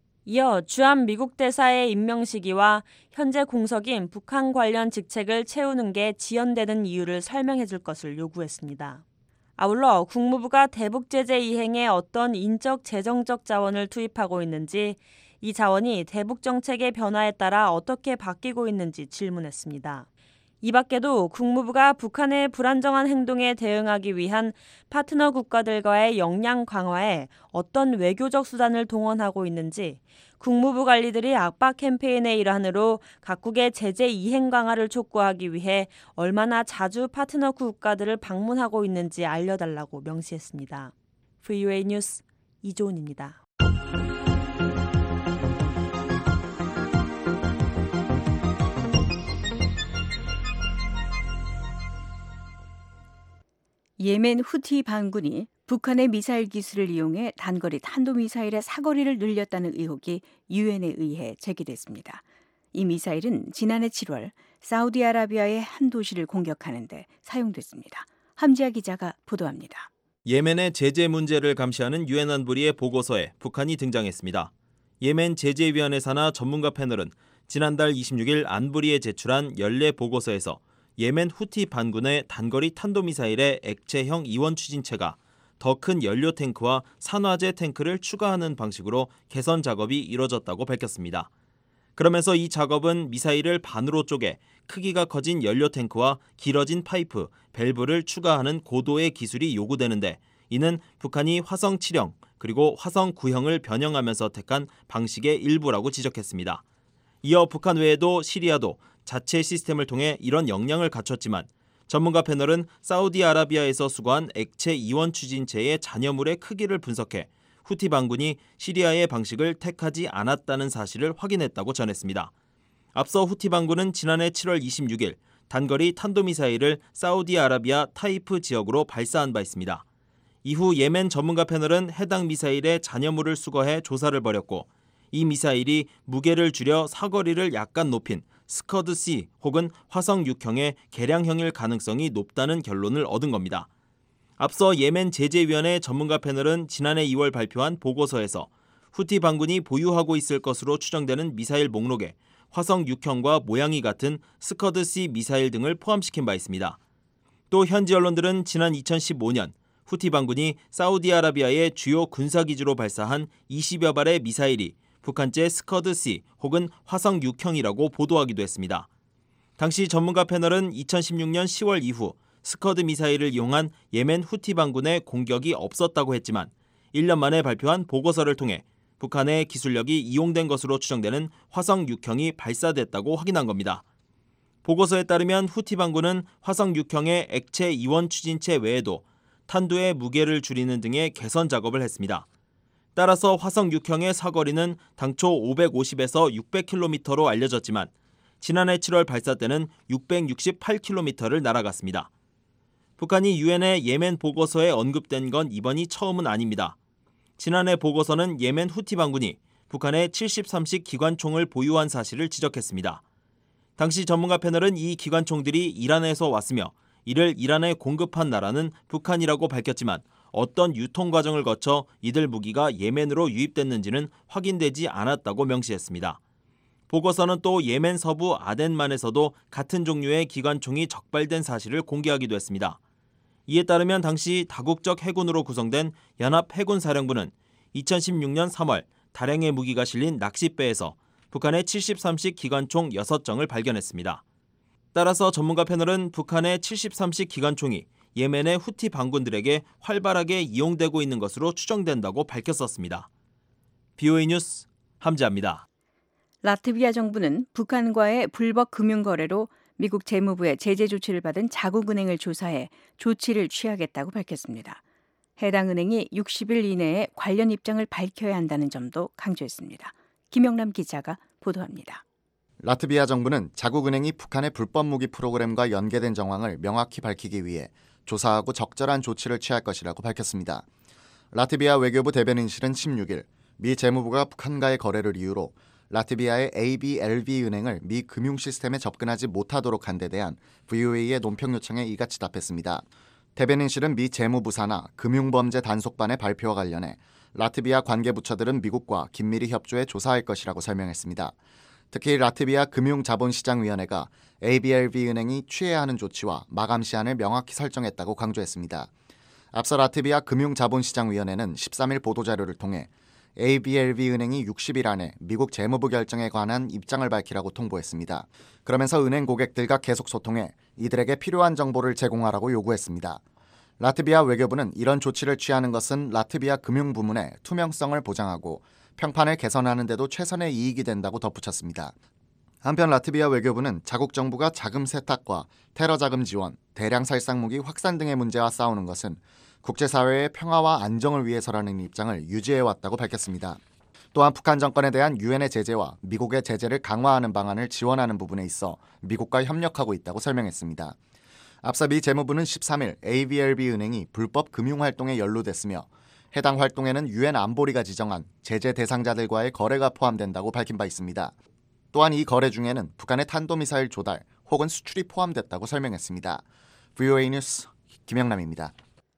이어 주한 미국 대사의 임명 시기와 현재 공석인 북한 관련 직책을 채우는 게 지연되는 이유를 설명해 줄 것을 요구했습니다. 아울러 국무부가 대북 제재 이행에 어떤 인적 재정적 자원을 투입하고 있는지 이 자원이 대북 정책의 변화에 따라 어떻게 바뀌고 있는지 질문했습니다. 이 밖에도 국무부가 북한의 불안정한 행동에 대응하기 위한 파트너 국가들과의 역량 강화에 어떤 외교적 수단을 동원하고 있는지, 국무부 관리들이 압박 캠페인의 일환으로 각국의 제재 이행 강화를 촉구하기 위해 얼마나 자주 파트너 국가들을 방문하고 있는지 알려달라고 명시했습니다. VOA 뉴스 이조은입니다. 예멘 후티 반군이 북한의 미사일 기술을 이용해 단거리 탄도미사일의 사거리를 늘렸다는 의혹이 유엔에 의해 제기됐습니다. 이 미사일은 지난해 7월 사우디아라비아의 한 도시를 공격하는 데 사용됐습니다. 함지아 기자가 보도합니다. 예멘의 제재 문제를 감시하는 유엔 안보리의 보고서에 북한이 등장했습니다. 예멘 제재위원회 산하 전문가 패널은 지난달 26일 안보리에 제출한 연례 보고서에서 예멘 후티 반군의 단거리 탄도미사일의 액체형 이원 추진체가 더 큰 연료 탱크와 산화제 탱크를 추가하는 방식으로 개선 작업이 이뤄졌다고 밝혔습니다. 그러면서 이 작업은 미사일을 반으로 쪼개 크기가 커진 연료 탱크와 길어진 파이프, 밸브를 추가하는 고도의 기술이 요구되는데 이는 북한이 화성 7형 그리고 화성 9형을 변형하면서 택한 방식의 일부라고 지적했습니다. 이어 북한 외에도 시리아도 자체 시스템을 통해 이런 역량을 갖췄지만 전문가 패널은 사우디아라비아에서 수거한 액체 이원 추진체의 잔여물의 크기를 분석해 후티 반군이 시리아의 방식을 택하지 않았다는 사실을 확인했다고 전했습니다. 앞서 후티 반군은 지난해 7월 26일 단거리 탄도미사일을 사우디아라비아 타이프 지역으로 발사한 바 있습니다. 이후 예멘 전문가 패널은 해당 미사일의 잔여물을 수거해 조사를 벌였고 이 미사일이 무게를 줄여 사거리를 약간 높인 스커드-C 혹은 화성 6형의 개량형일 가능성이 높다는 결론을 얻은 겁니다. 앞서 예멘 제재위원회 전문가 패널은 지난해 2월 발표한 보고서에서 후티 반군이 보유하고 있을 것으로 추정되는 미사일 목록에 화성 6형과 모양이 같은 스커드-C 미사일 등을 포함시킨 바 있습니다. 또 현지 언론들은 지난 2015년 후티 반군이 사우디아라비아의 주요 군사기지로 발사한 20여 발의 미사일이 북한제 스커드-C 혹은 화성 6형이라고 보도하기도 했습니다. 당시 전문가 패널은 2016년 10월 이후 스커드 미사일을 이용한 예멘 후티 반군의 공격이 없었다고 했지만 1년 만에 발표한 보고서를 통해 북한의 기술력이 이용된 것으로 추정되는 화성 6형이 발사됐다고 확인한 겁니다. 보고서에 따르면 후티 반군은 화성 6형의 액체 이원 추진체 외에도 탄두의 무게를 줄이는 등의 개선 작업을 했습니다. 따라서 화성 6형의 사거리는 당초 550에서 600km로 알려졌지만 지난해 7월 발사 때는 668km를 날아갔습니다. 북한이 유엔의 예멘 보고서에 언급된 건 이번이 처음은 아닙니다. 지난해 보고서는 예멘 후티 반군이 북한의 73식 기관총을 보유한 사실을 지적했습니다. 당시 전문가 패널은 이 기관총들이 이란에서 왔으며 이를 이란에 공급한 나라는 북한이라고 밝혔지만 어떤 유통 과정을 거쳐 이들 무기가 예멘으로 유입됐는지는 확인되지 않았다고 명시했습니다. 보고서는 또 예멘 서부 아덴만에서도 같은 종류의 기관총이 적발된 사실을 공개하기도 했습니다. 이에 따르면 당시 다국적 해군으로 구성된 연합해군사령부는 2016년 3월 다량의 무기가 실린 낚싯배에서 북한의 73식 기관총 6정을 발견했습니다. 따라서 전문가 패널은 북한의 73식 기관총이 예멘의 후티 반군들에게 활발하게 이용되고 있는 것으로 추정된다고 밝혔었습니다. BOA 뉴스 함지아입니다. 라트비아 정부는 북한과의 불법 금융 거래로 미국 재무부의 제재 조치를 받은 자국은행을 조사해 조치를 취하겠다고 밝혔습니다. 해당 은행이 60일 이내에 관련 입장을 밝혀야 한다는 점도 강조했습니다. 김영남 기자가 보도합니다. 라트비아 정부는 자국은행이 북한의 불법 무기 프로그램과 연계된 정황을 명확히 밝히기 위해 조사하고 적절한 조치를 취할 것이라고 밝혔습니다. 라트비아 외교부 대변인실은 16일 미 재무부가 북한과의 거래를 이유로 라트비아의 ABLV 은행을 미 금융 시스템에 접근하지 못하도록 한 데 대한 VOA의 논평 요청에 이같이 답했습니다. 대변인실은 미 재무부 산하 금융범죄 단속반의 발표와 관련해 라트비아 관계부처들은 미국과 긴밀히 협조해 조사할 것이라고 설명했습니다. 특히 라트비아 금융자본시장위원회가 ABLV 은행이 취해야 하는 조치와 마감 시한을 명확히 설정했다고 강조했습니다. 앞서 라트비아 금융자본시장위원회는 13일 보도자료를 통해 ABLV 은행이 60일 안에 미국 재무부 결정에 관한 입장을 밝히라고 통보했습니다. 그러면서 은행 고객들과 계속 소통해 이들에게 필요한 정보를 제공하라고 요구했습니다. 라트비아 외교부는 이런 조치를 취하는 것은 라트비아 금융부문의 투명성을 보장하고 평판을 개선하는 데도 최선의 이익이 된다고 덧붙였습니다. 한편 라트비아 외교부는 자국 정부가 자금 세탁과 테러 자금 지원, 대량 살상 무기 확산 등의 문제와 싸우는 것은 국제사회의 평화와 안정을 위해서라는 입장을 유지해왔다고 밝혔습니다. 또한 북한 정권에 대한 유엔의 제재와 미국의 제재를 강화하는 방안을 지원하는 부분에 있어 미국과 협력하고 있다고 설명했습니다. 앞서 미 재무부는 13일 ABLB 은행이 불법 금융활동에 연루됐으며 해당 활동에는 유엔 안보리가 지정한 제재 대상자들과의 거래가 포함된다고 밝힌 바 있습니다. 또한 이 거래 중에는 북한의 탄도미사일 조달 혹은 수출이 포함됐다고 설명했습니다. VOA 뉴스 김영남입니다.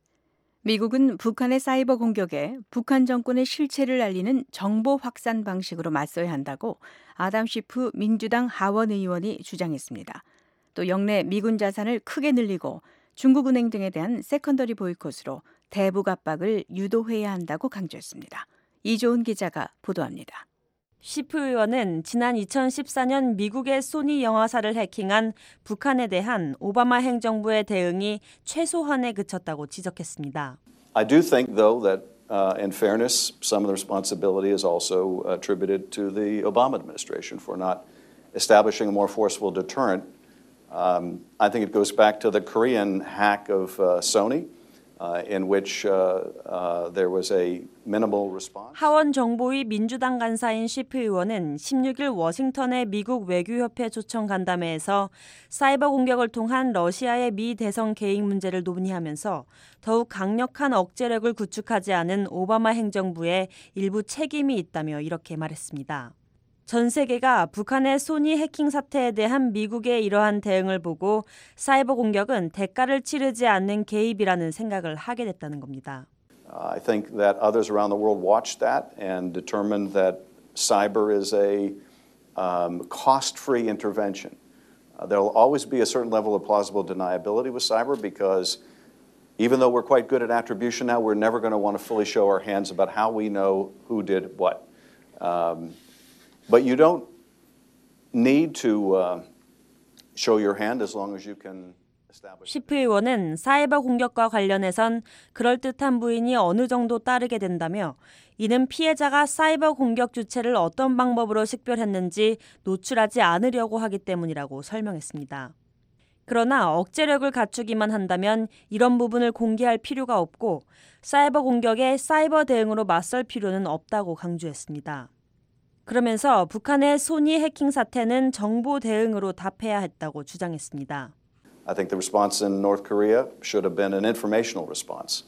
미국은 북한의 사이버 공격에 북한 정권의 실체를 알리는 정보 확산 방식으로 맞서야 한다고 아담 쉬프 민주당 하원 의원이 주장했습니다. 또 영내 미군 자산을 크게 늘리고 중국은행 등에 대한 세컨더리 보이콧으로 대북 압박을 유도해야 한다고 강조했습니다. 이조은 기자가 보도합니다. 쉬프 의원은 지난 2014년 미국의 소니 영화사를 해킹한 북한에 대한 오바마 행정부의 대응이 최소한에 그쳤다고 지적했습니다. I do think, though, that in fairness, some of the responsibility is also attributed to the Obama administration for not establishing a more forceful deterrent. I think it goes back to the Korean hack of Sony, in which there was a minimal response. 하원 정보위 민주당 간사인 쉬프 의원은 16일 워싱턴의 미국 외교협회 초청 간담회에서 사이버 공격을 통한 러시아의 미 대선 개입 문제를 논의하면서 더욱 강력한 억제력을 구축하지 않은 오바마 행정부에 일부 책임이 있다며 이렇게 말했습니다. 전 세계가 북한의 소니 해킹 사태에 대한 미국의 이러한 대응을 보고 사이버 공격은 대가를 치르지 않는 개입이라는 생각을 하게 됐다는 겁니다. I think that others around the world watched that and determined that cyber is a cost-free intervention. There will always be a certain level of plausible deniability with cyber because even though we're quite good at attribution now, we're never going to want to fully show our hands about how we know who did what. But you don't need to show your hand as long as you can establish. 쉬프 의원은 사이버 공격과 관련해선 그럴듯한 부인이 어느 정도 따르게 된다며 이는 피해자가 사이버 공격 주체를 어떤 방법으로 식별했는지 노출하지 않으려고 하기 때문이라고 설명했습니다. 그러나 억제력을 갖추기만 한다면 이런 부분을 공개할 필요가 없고 사이버 공격에 사이버 대응으로 맞설 필요는 없다고 강조했습니다. 그러면서 북한의 소니 해킹 사태는 정보 대응으로 답해야 했다고 주장했습니다. I think the response in North Korea should have been an informational response.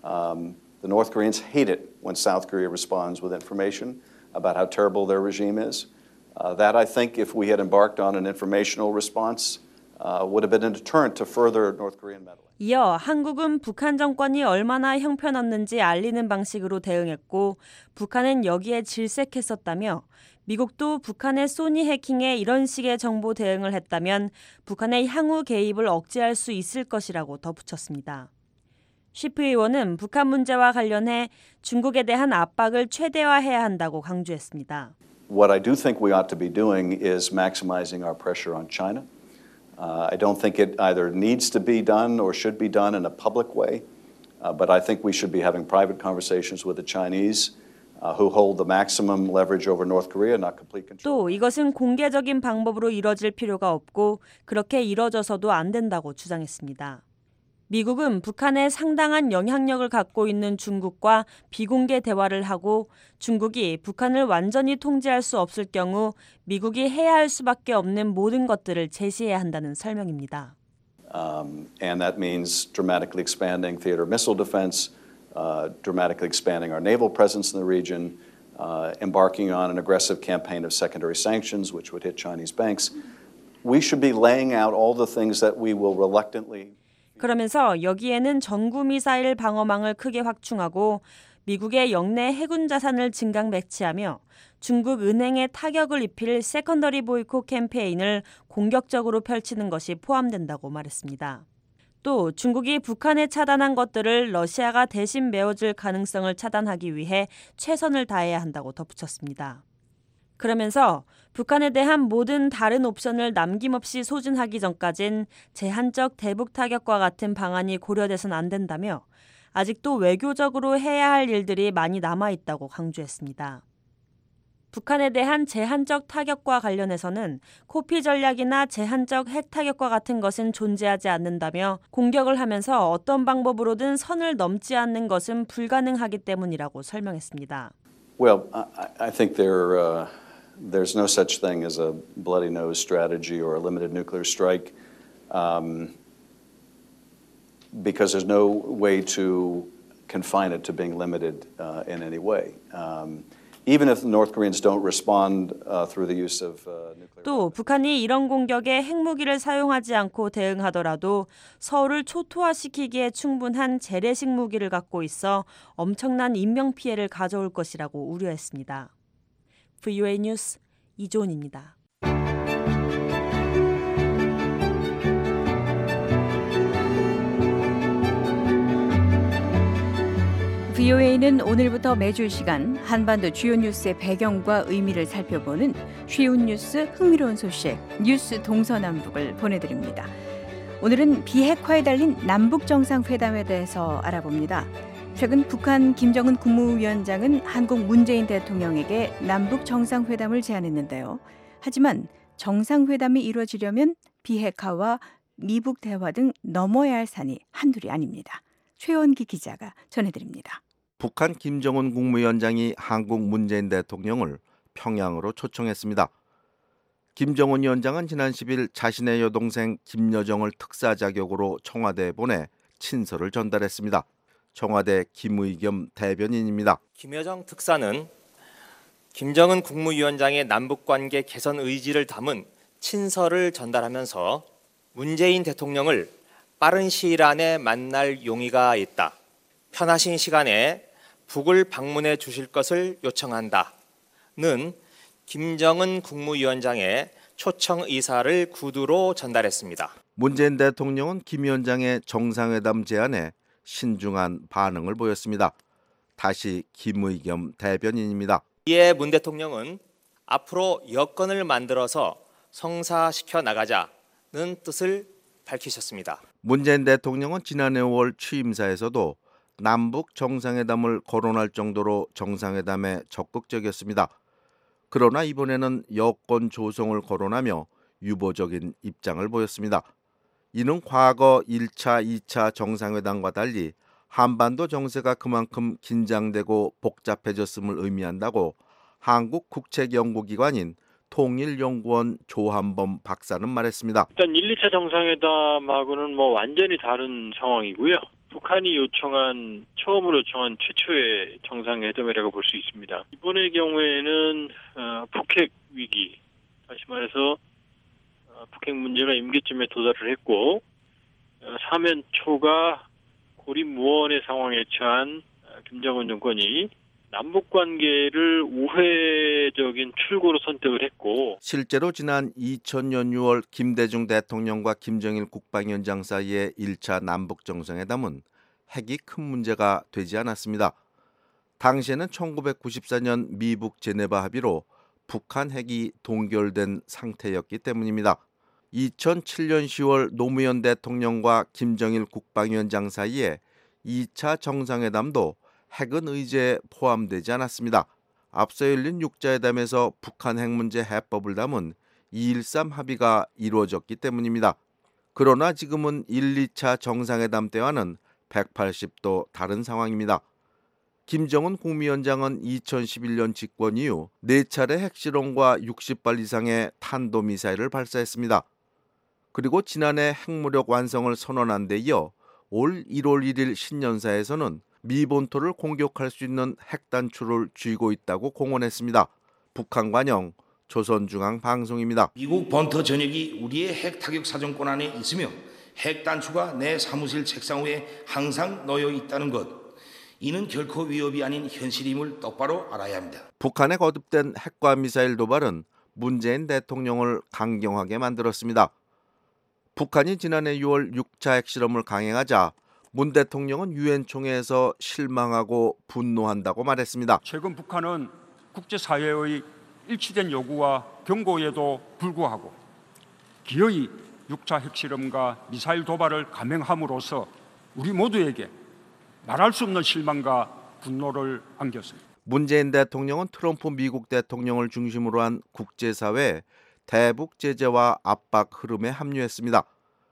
The North Koreans hate it when South Korea responds with information about how terrible their regime is. That I think if we had embarked on an informational response would have been a deterrent to further North Korean meddling. 이어 한국은 북한 정권이 얼마나 형편없는지 알리는 방식으로 대응했고 북한은 여기에 질색했었다며 미국도 북한의 소니 해킹에 이런 식의 정보 대응을 했다면 북한의 향후 개입을 억제할 수 있을 것이라고 덧붙였습니다. 쉬프 의원은 북한 문제와 관련해 중국에 대한 압박을 최대화해야 한다고 강조했습니다. What I do think we ought to be doing is maximizing our pressure on China. I don't think it either needs to be done or should be done in a public way, but I think we should be having private conversations with the Chinese who hold the maximum leverage over North Korea, not complete control. 또 이것은 공개적인 방법으로 이뤄질 필요가 없고 그렇게 이뤄져서도 안 된다고 주장했습니다. 미국은 북한에 상당한 영향력을 갖고 있는 중국과 비공개 대화를 하고 중국이 북한을 완전히 통제할 수 없을 경우 미국이 해야 할 수밖에 없는 모든 것들을 제시해야 한다는 설명입니다. And that means dramatically expanding theater missile defense, dramatically expanding our naval presence in the region, embarking on an aggressive campaign of secondary sanctions, which would hit Chinese banks. We should be laying out all the things that we will reluctantly. 그러면서 여기에는 전구 미사일 방어망을 크게 확충하고 미국의 영내 해군 자산을 증강 배치하며 중국 은행에 타격을 입힐 세컨더리 보이콧 캠페인을 공격적으로 펼치는 것이 포함된다고 말했습니다. 또 중국이 북한에 차단한 것들을 러시아가 대신 메워줄 가능성을 차단하기 위해 최선을 다해야 한다고 덧붙였습니다. 그러면서 북한에 대한 모든 다른 옵션을 남김없이 소진하기 전까진 제한적 대북 타격과 같은 방안이 고려돼선 안 된다며 아직도 외교적으로 해야 할 일들이 많이 남아있다고 강조했습니다. 북한에 대한 제한적 타격과 관련해서는 코피 전략이나 제한적 핵 타격과 같은 것은 존재하지 않는다며 공격을 하면서 어떤 방법으로든 선을 넘지 않는 것은 불가능하기 때문이라고 설명했습니다. Well, I think there's no such thing as a bloody nose strategy or a limited nuclear strike. because there's no way to confine it to being limited in any way. Even if the North Koreans don't respond through the use of nuclear. 또 북한이 이런 공격에 핵무기를 사용하지 않고 대응하더라도 서울을 초토화시키기에 충분한 재래식 무기를 갖고 있어 엄청난 인명피해를 가져올 것이라고 우려했습니다. VOA 뉴스 이조은입니다. VOA는 오늘부터 매주 이 시간 한반도 주요 뉴스의 배경과 의미를 살펴보는 쉬운 뉴스, 흥미로운 소식, 뉴스 동서남북을 보내드립니다. 오늘은 비핵화에 달린 남북정상회담에 대해서 알아봅니다. 최근 북한 김정은 국무위원장은 한국 문재인 대통령에게 남북정상회담을 제안했는데요. 하지만 정상회담이 이루어지려면 비핵화와 미북 대화 등 넘어야 할 산이 한둘이 아닙니다. 최원기 기자가 전해드립니다. 북한 김정은 국무위원장이 한국 문재인 대통령을 평양으로 초청했습니다. 김정은 위원장은 지난 10일 자신의 여동생 김여정을 특사 자격으로 청와대에 보내 친서를 전달했습니다. 청와대 김의겸 대변인입니다. 김여정 특사는 김정은 국무위원장의 남북관계 개선 의지를 담은 친서를 전달하면서 문재인 대통령을 빠른 시일 안에 만날 용의가 있다. 편하신 시간에 북을 방문해 주실 것을 요청한다는 김정은 국무위원장의 초청 의사를 구두로 전달했습니다. 문재인 대통령은 김 위원장의 정상회담 제안에 신중한 반응을 보였습니다. 다시 김의겸 대변인입니다. 이에 문 대통령은 앞으로 여건을 만들어서 성사시켜 나가자는 뜻을 밝히셨습니다. 문재인 대통령은 지난해 5월 취임사에서도 남북 정상회담을 거론할 정도로 정상회담에 적극적이었습니다. 그러나 이번에는 여건 조성을 거론하며 유보적인 입장을 보였습니다. 이는 과거 1차, 2차 정상회담과 달리 한반도 정세가 그만큼 긴장되고 복잡해졌음을 의미한다고 한국국책연구기관인 통일연구원 조한범 박사는 말했습니다. 일단 1, 2차 정상회담하고는 완전히 다른 상황이고요. 북한이 처음으로 요청한 최초의 정상회담이라고 볼 수 있습니다. 이번의 경우에는 북핵 위기, 다시 말해서 북핵 문제가 임계점에 도달을 했고 사면초가 고립무원의 상황에 처한 김정은 정권이 남북관계를 우회적인 출구로 선택을 했고 실제로 지난 2000년 6월 김대중 대통령과 김정일 국방위원장 사이의 1차 남북정상회담은 핵이 큰 문제가 되지 않았습니다. 당시에는 1994년 미북 제네바 합의로 북한 핵이 동결된 상태였기 때문입니다. 2007년 10월 노무현 대통령과 김정일 국방위원장 사이에 2차 정상회담도 핵은 의제에 포함되지 않았습니다. 앞서 열린 육자회담에서 북한 핵 문제 해법을 담은 2.13 합의가 이루어졌기 때문입니다. 그러나 지금은 1, 2차 정상회담 때와는 180도 다른 상황입니다. 김정은 국무위원장은 2011년 집권 이후 4차례 핵실험과 60발 이상의 탄도미사일을 발사했습니다. 그리고 지난해 핵무력 완성을 선언한 데 이어 올 1월 1일 신년사에서는 미 본토를 공격할 수 있는 핵 단추를 쥐고 있다고 공언했습니다. 북한 관영 조선중앙방송입니다. 미국 본토 전역이 우리의 핵 타격 사정권 안에 있으며 핵 단추가 내 사무실 책상 위에 항상 놓여 있다는 것. 이는 결코 위협이 아닌 현실임을 똑바로 알아야 합니다. 북한의 거듭된 핵과 미사일 도발은 문재인 대통령을 강경하게 만들었습니다. 북한이 지난해 6월 6차 핵실험을 강행하자 문 대통령은 유엔 총회에서 실망하고 분노한다고 말했습니다. 최근 북한은 국제사회의 일치된 요구와 경고에도 불구하고 기어이 6차 핵실험과 미사일 도발을 감행함으로써 우리 모두에게 말할 수 없는 실망과 분노를 안겼습니다. 문재인 대통령은 트럼프 미국 대통령을 중심으로 한 국제사회의 대북 제재와 압박 흐름에 합류했습니다.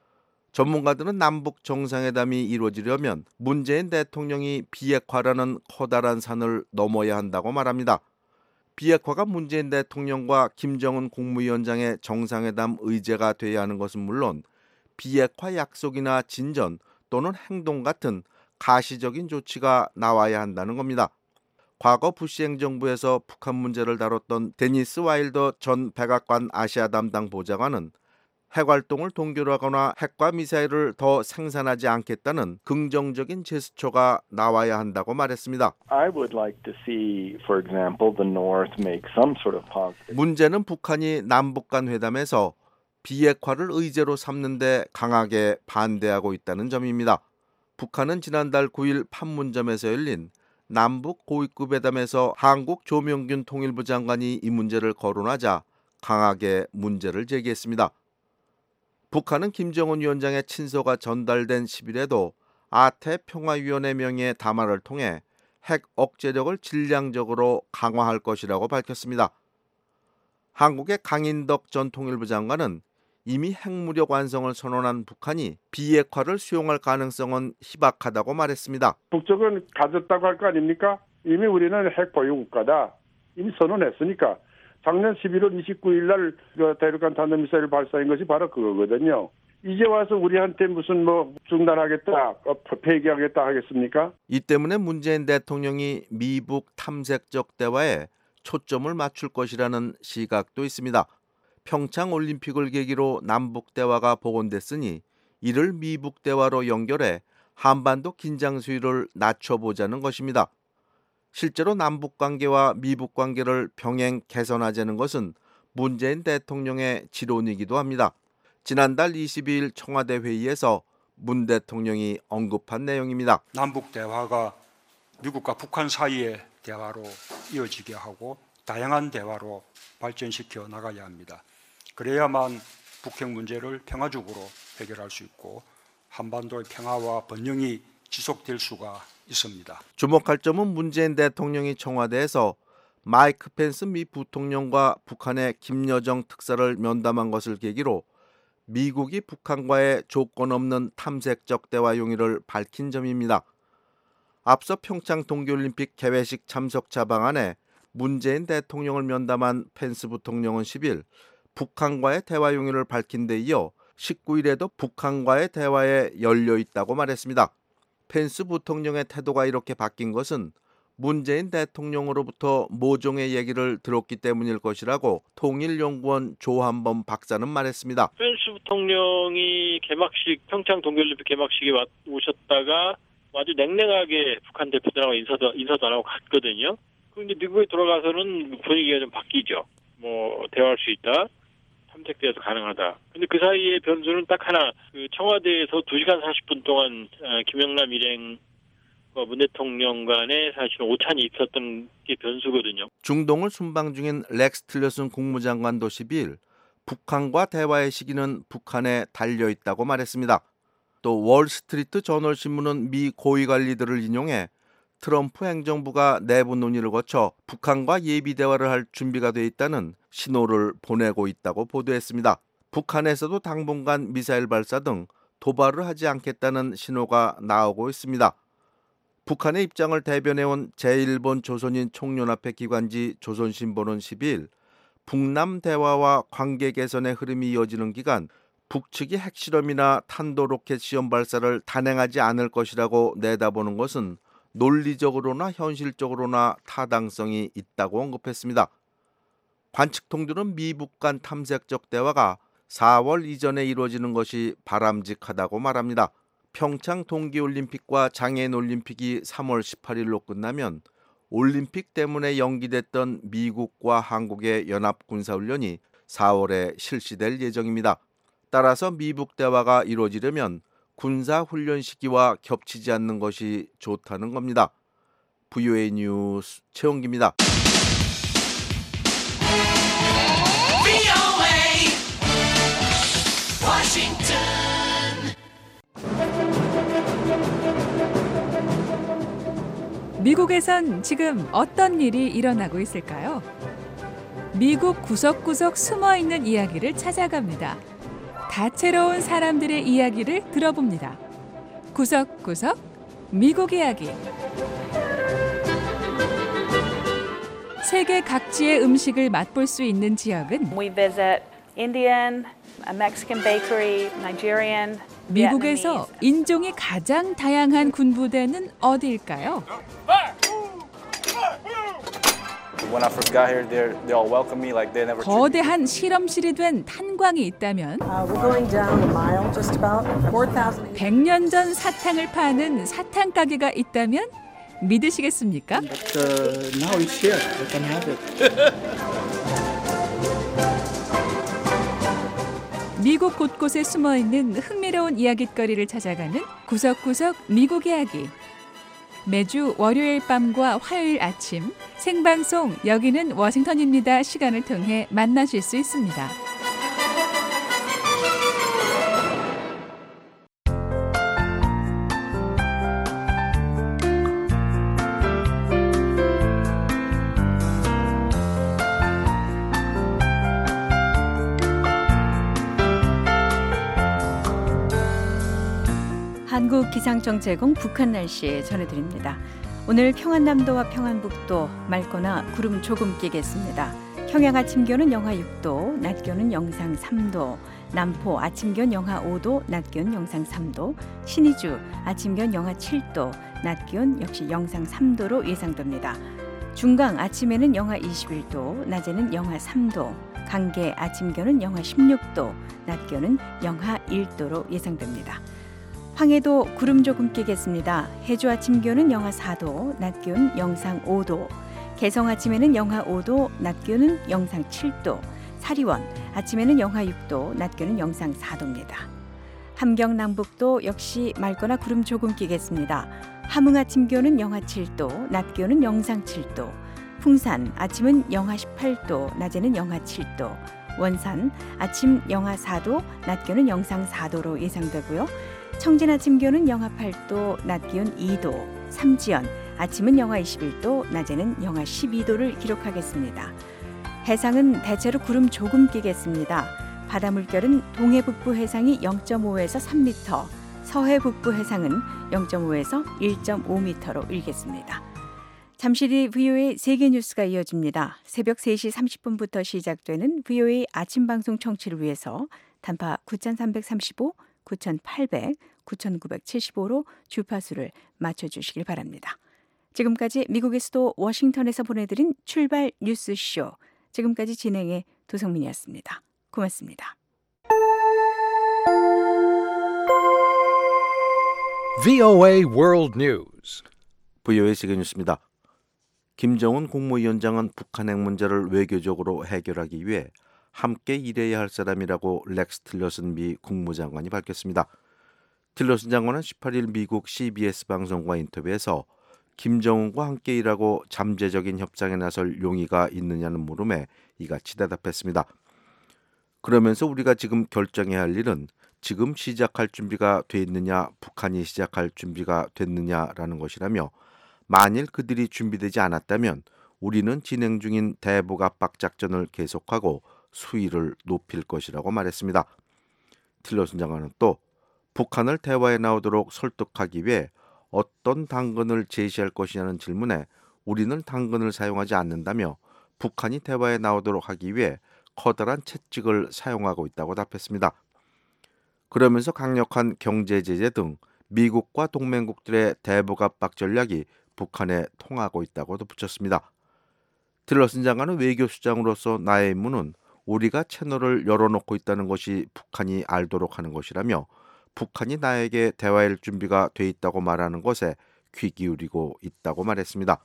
전문가들은 남북 정상회담이 이루어지려면 문재인 대통령이 비핵화라는 커다란 산을 넘어야 한다고 말합니다. 비핵화가 문재인 대통령과 김정은 국무위원장의 정상회담 의제가 돼야 하는 것은 물론 비핵화 약속이나 진전 또는 행동 같은 가시적인 조치가 나와야 한다는 겁니다. 과거 부시 행정부에서 북한 문제를 다뤘던 데니스 와일더 전 백악관 아시아 담당 보좌관은 핵활동을 동결 하거나 핵과 미사일을 더 생산하지 않겠다는 긍정적인 제스처가 나와야 한다고 말했습니다. I would like to see, for example, the North make some sort of positive. 문제는 북한이 남북 간 회담에서 비핵화를 의제로 삼는 데 강하게 반대하고 있다는 점입니다. 북한은 지난달 9일 판문점에서 열린 남북 고위급 회담에서 한국 조명균 통일부 장관이 이 문제를 거론하자 강하게 문제를 제기했습니다. 북한은 김정은 위원장의 친서가 전달된 10일에도 아태평화위원회 명의의 담화를 통해 핵 억제력을 질량적으로 강화할 것이라고 밝혔습니다. 한국의 강인덕 전 통일부 장관은 이미 핵무력 완성을 선언한 북한이 비핵화를 수용할 가능성은 희박하다고 말했습니다. 북쪽은 가졌다고 할 거 아닙니까? 이미 우리는 핵 보유 국가다. 이미 선언했으니까. 작년 11월 29일 날 대륙간 탄도미사일 발사한 것이 바로 그거거든요. 이제 와서 우리한테 무슨 중단하겠다, 폐기하겠다 하겠습니까? 이 때문에 문재인 대통령이 미북 탐색적 대화에 초점을 맞출 것이라는 시각도 있습니다. 평창 올림픽을 계기로 남북 대화가 복원됐으니 이를 미북 대화로 연결해 한반도 긴장 수위를 낮춰보자는 것입니다. 실제로 남북 관계와 미북 관계를 병행 개선하자는 것은 문재인 대통령의 지론이기도 합니다. 지난달 22일 청와대 회의에서 문 대통령이 언급한 내용입니다. 남북 대화가 미국과 북한 사이의 대화로 이어지게 하고 다양한 대화로 발전시켜 나가야 합니다. 그래야만 북핵 문제를 평화적으로 해결할 수 있고 한반도의 평화와 번영이 지속될 수가 있습니다. 주목할 점은 문재인 대통령이 청와대에서 마이크 펜스 미 부통령과 북한의 김여정 특사를 면담한 것을 계기로 미국이 북한과의 조건 없는 탐색적 대화 용의를 밝힌 점입니다. 앞서 평창 동계올림픽 개회식 참석자 방안에 문재인 대통령을 면담한 펜스 부통령은 10일 북한과의 대화 용의를 밝힌 데 이어 19일에도 북한과의 대화에 열려 있다고 말했습니다. 펜스 부통령의 태도가 이렇게 바뀐 것은 문재인 대통령으로부터 모종의 얘기를 들었기 때문일 것이라고 통일연구원 조한범 박사는 말했습니다. 펜스 부통령이 평창 동계올림픽 개막식에 오셨다가 아주 냉랭하게 북한 대표들하고 인사도 안 하고 갔거든요. 그런데 미국에 돌아가서는 분위기가 좀 바뀌죠. 대화할 수 있다. 탐색대에서 가능하다. 근데 그 사이에 변수는 딱 하나. 청와대에서 2시간 40분 동안 김영남 일행과 문 대통령 간에 사실은 오찬이 있었던 게 변수거든요. 중동을 순방 중인 렉스 틸러슨 국무장관도 12일 북한과 대화의 시기는 북한에 달려 있다고 말했습니다. 또 월스트리트 저널 신문은 미 고위 관리들을 인용해 트럼프 행정부가 내부 논의를 거쳐 북한과 예비 대화를 할 준비가 돼 있다는 신호를 보내고 있다고 보도했습니다. 북한에서도 당분간 미사일 발사 등 도발을 하지 않겠다는 신호가 나오고 있습니다. 북한의 입장을 대변해온 제1본 조선인 총연합회 기관지 조선신보는 12일 북남 대화와 관계 개선의 흐름이 이어지는 기간 북측이 핵실험이나 탄도로켓 시험 발사를 단행하지 않을 것이라고 내다보는 것은 논리적으로나 현실적으로나 타당성이 있다고 언급했습니다. 관측통들은 미북 간 탐색적 대화가 4월 이전에 이루어지는 것이 바람직하다고 말합니다. 평창 동계올림픽과 장애인올림픽이 3월 18일로 끝나면 올림픽 때문에 연기됐던 미국과 한국의 연합군사훈련이 4월에 실시될 예정입니다. 따라서 미북 대화가 이루어지려면 군사훈련 시기와 겹치지 않는 것이 좋다는 겁니다. VOA 뉴스 최원기입니다. 미국에선 지금 어떤 일이 일어나고 있을까요? 미국 구석구석 숨어있는 이야기를 찾아갑니다. 다채로운 사람들의 이야기를 들어봅니다. 구석구석 미국 이야기. 세계 각지의 음식을 맛볼 수 있는 지역은 Indian, a Mexican bakery, Nigerian, 미국에서 인종이 가장 다양한 군부대는 어디일까요? When I first got here, they all welcomed me like they never. 거대한 실험실이 된 탄광이 있다면 We're going down the mile, just about 4,000. 100년 전 사탕을 파는 사탕 가게가 있다면 믿으시겠습니까? Now it's here. We can have it. 미국 곳곳에 숨어있는 흥미로운 이야깃거리를 찾아가는 구석구석 미국 이야기. 매주 월요일 밤과 화요일 아침 생방송 여기는 워싱턴입니다 시간을 통해 만나실 수 있습니다. 한국기상청제공 북한 날씨 전해드립니다. 오늘 평안남도와 평안북도 맑거나 구름 조금 끼겠습니다. 평양 아침 기온은 영하 6도, 낮 기온은 영상 3도, 남포 아침 기온 영하 5도, 낮 기온 영상 3도, 신의주 아침 기온 영하 7도, 낮 기온 역시 영상 3도로 예상됩니다. 중강 아침에는 영하 21도, 낮에는 영하 3도, 강계 아침 기온은 영하 16도, 낮 기온은 영하 1도로 예상됩니다. 황해도 구름 조금 끼겠습니다. 해주 아침 기온은 영하 4도, 낮 기온 영상 5도, 개성 아침에는 영하 5도, 낮 기온은 영상 7도, 사리원 아침에는 영하 6도, 낮 기온은 영상 4도입니다. 함경 남북도 역시 맑거나 구름 조금 끼겠습니다. 함흥 아침 기온은 영하 7도, 낮 기온은 영상 7도, 풍산 아침은 영하 18도, 낮에는 영하 7도, 원산 아침 영하 4도, 낮 기온은 영상 4도로 예상되고요. 청진 아침 기온은 영하 8도, 낮 기온 2도, 삼지연 아침은 영하 21도, 낮에는 영하 12도를 기록하겠습니다. 해상은 대체로 구름 조금 끼겠습니다. 바다 물결은 동해 북부 해상이 0.5에서 3m, 서해 북부 해상은 0.5에서 1.5m로 일겠습니다. 잠시 뒤 VOA 세계 뉴스가 이어집니다. 새벽 3시 30분부터 시작되는 VOA 아침 방송 청취를 위해서 단파 9335, 9800, 9975로 주파수를 맞춰주시길 바랍니다. 지금까지 미국의 수도 워싱턴에서 보내드린 출발 뉴스쇼. 지금까지 진행의 도성민이었습니다. 고맙습니다. VOA World News. VOA 세계 뉴스입니다. 김정은 국무위원장은 북한 핵 문제를 외교적으로 해결하기 위해 함께 일해야 할 사람이라고 렉스 틸러슨 미 국무장관이 밝혔습니다. 틸러슨 장관은 18일 미국 CBS 방송과 인터뷰에서 김정은과 함께 일하고 잠재적인 협상에 나설 용의가 있느냐는 물음에 이같이 대답했습니다. 그러면서 우리가 지금 결정해야 할 일은 지금 시작할 준비가 돼 있느냐, 북한이 시작할 준비가 됐느냐라는 것이라며 만일 그들이 준비되지 않았다면 우리는 진행 중인 대북 압박 작전을 계속하고 수위를 높일 것이라고 말했습니다. 틸러슨 장관은 또 북한을 대화에 나오도록 설득하기 위해 어떤 당근을 제시할 것이냐는 질문에 우리는 당근을 사용하지 않는다며 북한이 대화에 나오도록 하기 위해 커다란 채찍을 사용하고 있다고 답했습니다. 그러면서 강력한 경제 제재 등 미국과 동맹국들의 대북 압박 전략이 북한에 통하고 있다고도 붙였습니다. 틸러슨 장관은 외교수장으로서 나의 임무는 우리가 채널을 열어놓고 있다는 것이 북한이 알도록 하는 것이라며 북한이 나에게 대화할 준비가 돼 있다고 말하는 것에 귀 기울이고 있다고 말했습니다.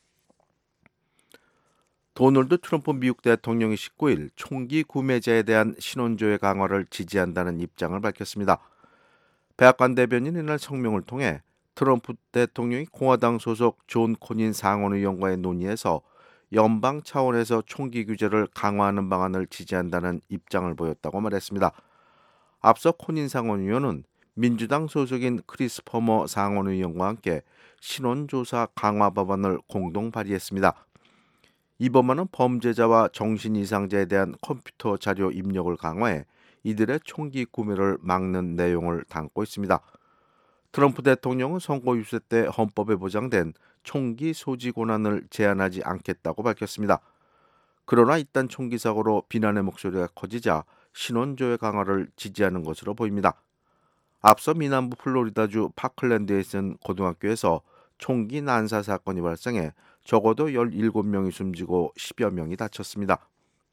도널드 트럼프 미국 대통령이 19일 총기 구매자에 대한 신원조회 강화를 지지한다는 입장을 밝혔습니다. 백악관 대변인 이날 성명을 통해 트럼프 대통령이 공화당 소속 존 코닌 상원의원과의 논의에서 연방 차원에서 총기 규제를 강화하는 방안을 지지한다는 입장을 보였다고 말했습니다. 앞서 코닌 상원의원은 민주당 소속인 크리스 퍼머 상원의원과 함께 신원조사 강화 법안을 공동 발의했습니다. 이 법안은 범죄자와 정신이상자에 대한 컴퓨터 자료 입력을 강화해 이들의 총기 구매를 막는 내용을 담고 있습니다. 트럼프 대통령은 선거 유세 때 헌법에 보장된 총기 소지 권한을 제한하지 않겠다고 밝혔습니다. 그러나 이딴 총기 사고로 비난의 목소리가 커지자 신원조회 강화를 지지하는 것으로 보입니다. 앞서 미남부 플로리다주 파클랜드에 있는 고등학교에서 총기 난사 사건이 발생해 적어도 17명이 숨지고 10여 명이 다쳤습니다.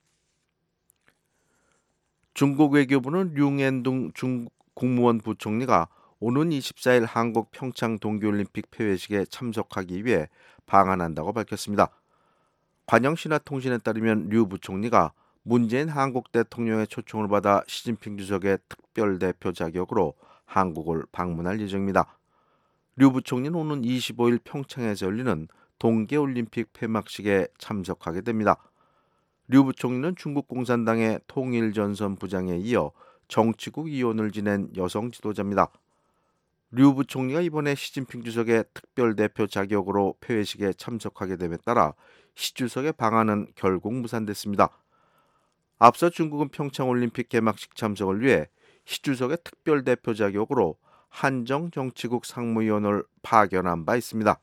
중국 외교부는 류엔둥 중국 국무원 부총리가 오는 24일 한국 평창 동계올림픽 폐회식에 참석하기 위해 방한한다고 밝혔습니다. 관영신화통신에 따르면 류 부총리가 문재인 한국 대통령의 초청을 받아 시진핑 주석의 특별대표 자격으로 한국을 방문할 예정입니다. 류 부총리는 오는 25일 평창에서 열리는 동계올림픽 폐막식에 참석하게 됩니다. 류 부총리는 중국 공산당의 통일전선 부장에 이어 정치국 이원을 지낸 여성 지도자입니다. 류 부총리가 이번에 시진핑 주석의 특별대표 자격으로 폐회식에 참석하게 됨에 따라 시 주석의 방한은 결국 무산됐습니다. 앞서 중국은 평창올림픽 개막식 참석을 위해 시 주석의 특별대표 자격으로 한정 정치국 상무위원을 파견한 바 있습니다.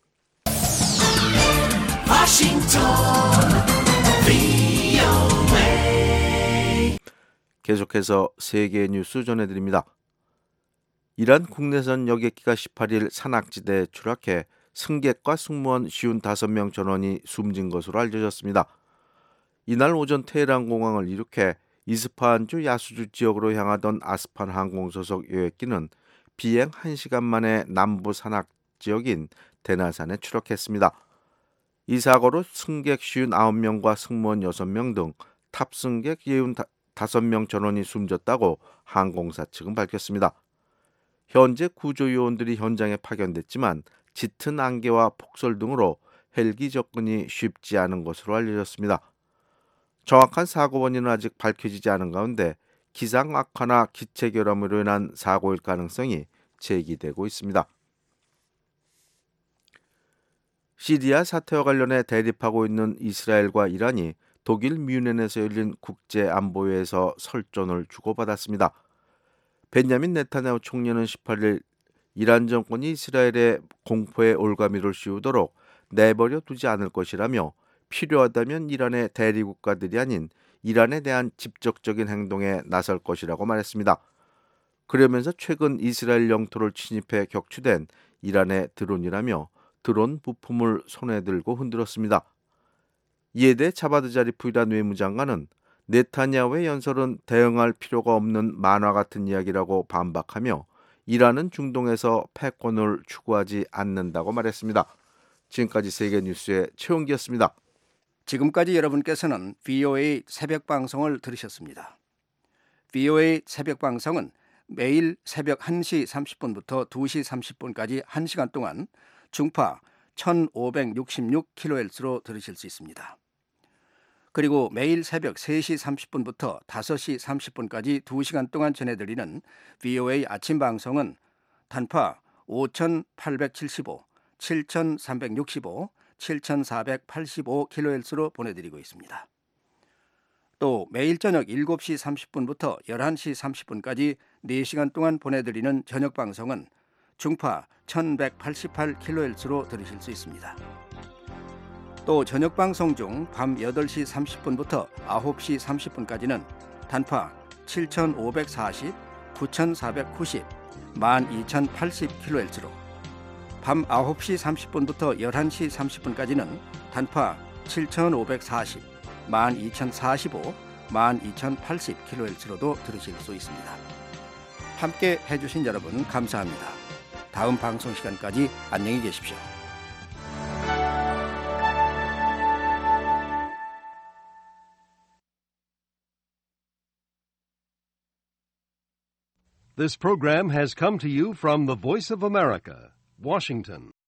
계속해서 세계 뉴스 전해드립니다. 이란 국내선 여객기가 18일 산악지대에 추락해 승객과 승무원 55명 전원이 숨진 것으로 알려졌습니다. 이날 오전 테헤란 공항을 이륙해 이스파한주 야수주 지역으로 향하던 아스판 항공 소속 여객기는 비행 1시간 만에 남부 산악 지역인 데나산에 추락했습니다. 이 사고로 승객 59명과 승무원 6명 등 탑승객 65명 전원이 숨졌다고 항공사 측은 밝혔습니다. 현재 구조요원들이 현장에 파견됐지만 짙은 안개와 폭설 등으로 헬기 접근이 쉽지 않은 것으로 알려졌습니다. 정확한 사고 원인은 아직 밝혀지지 않은 가운데 기상 악화나 기체 결함으로 인한 사고일 가능성이 제기되고 있습니다. 시리아 사태와 관련해 대립하고 있는 이스라엘과 이란이 독일 뮌헨에서 열린 국제안보회에서 설전을 주고받았습니다. 벤야민 네타냐후 총리는 18일 이란 정권이 이스라엘의 공포에 올가미를 씌우도록 내버려 두지 않을 것이라며 필요하다면 이란의 대리국가들이 아닌 이란에 대한 직접적인 행동에 나설 것이라고 말했습니다. 그러면서 최근 이스라엘 영토를 침입해 격추된 이란의 드론이라며 드론 부품을 손에 들고 흔들었습니다. 이에 대해 자바드 자리프 이란 외무장관은 네타냐후의 연설은 대응할 필요가 없는 만화 같은 이야기라고 반박하며 이란은 중동에서 패권을 추구하지 않는다고 말했습니다. 지금까지 세계뉴스의 최용기였습니다. 지금까지 여러분께서는 VOA 새벽 방송을 들으셨습니다. VOA 새벽 방송은 매일 새벽 1시 30분부터 2시 30분까지 1시간 동안 중파 1566kHz로 들으실 수 있습니다. 그리고 매일 새벽 3시 30분부터 5시 30분까지 2시간 동안 전해드리는 VOA 아침 방송은 단파 5875, 7365, 7485kHz로 보내드리고 있습니다. 또 매일 저녁 7시 30분부터 11시 30분까지 4시간 동안 보내드리는 저녁 방송은 중파 1188kHz로 들으실 수 있습니다. 또 저녁 방송 중 밤 8시 30분부터 9시 30분까지는 단파 7540, 9490, 12080kHz로 밤 9시 30분부터 11시 30분까지는 단파 7540, 12045, 12080kHz로도 들으실 수 있습니다. 함께 해주신 여러분 감사합니다. 다음 방송 시간까지 안녕히 계십시오. This program has come to you from the Voice of America, Washington.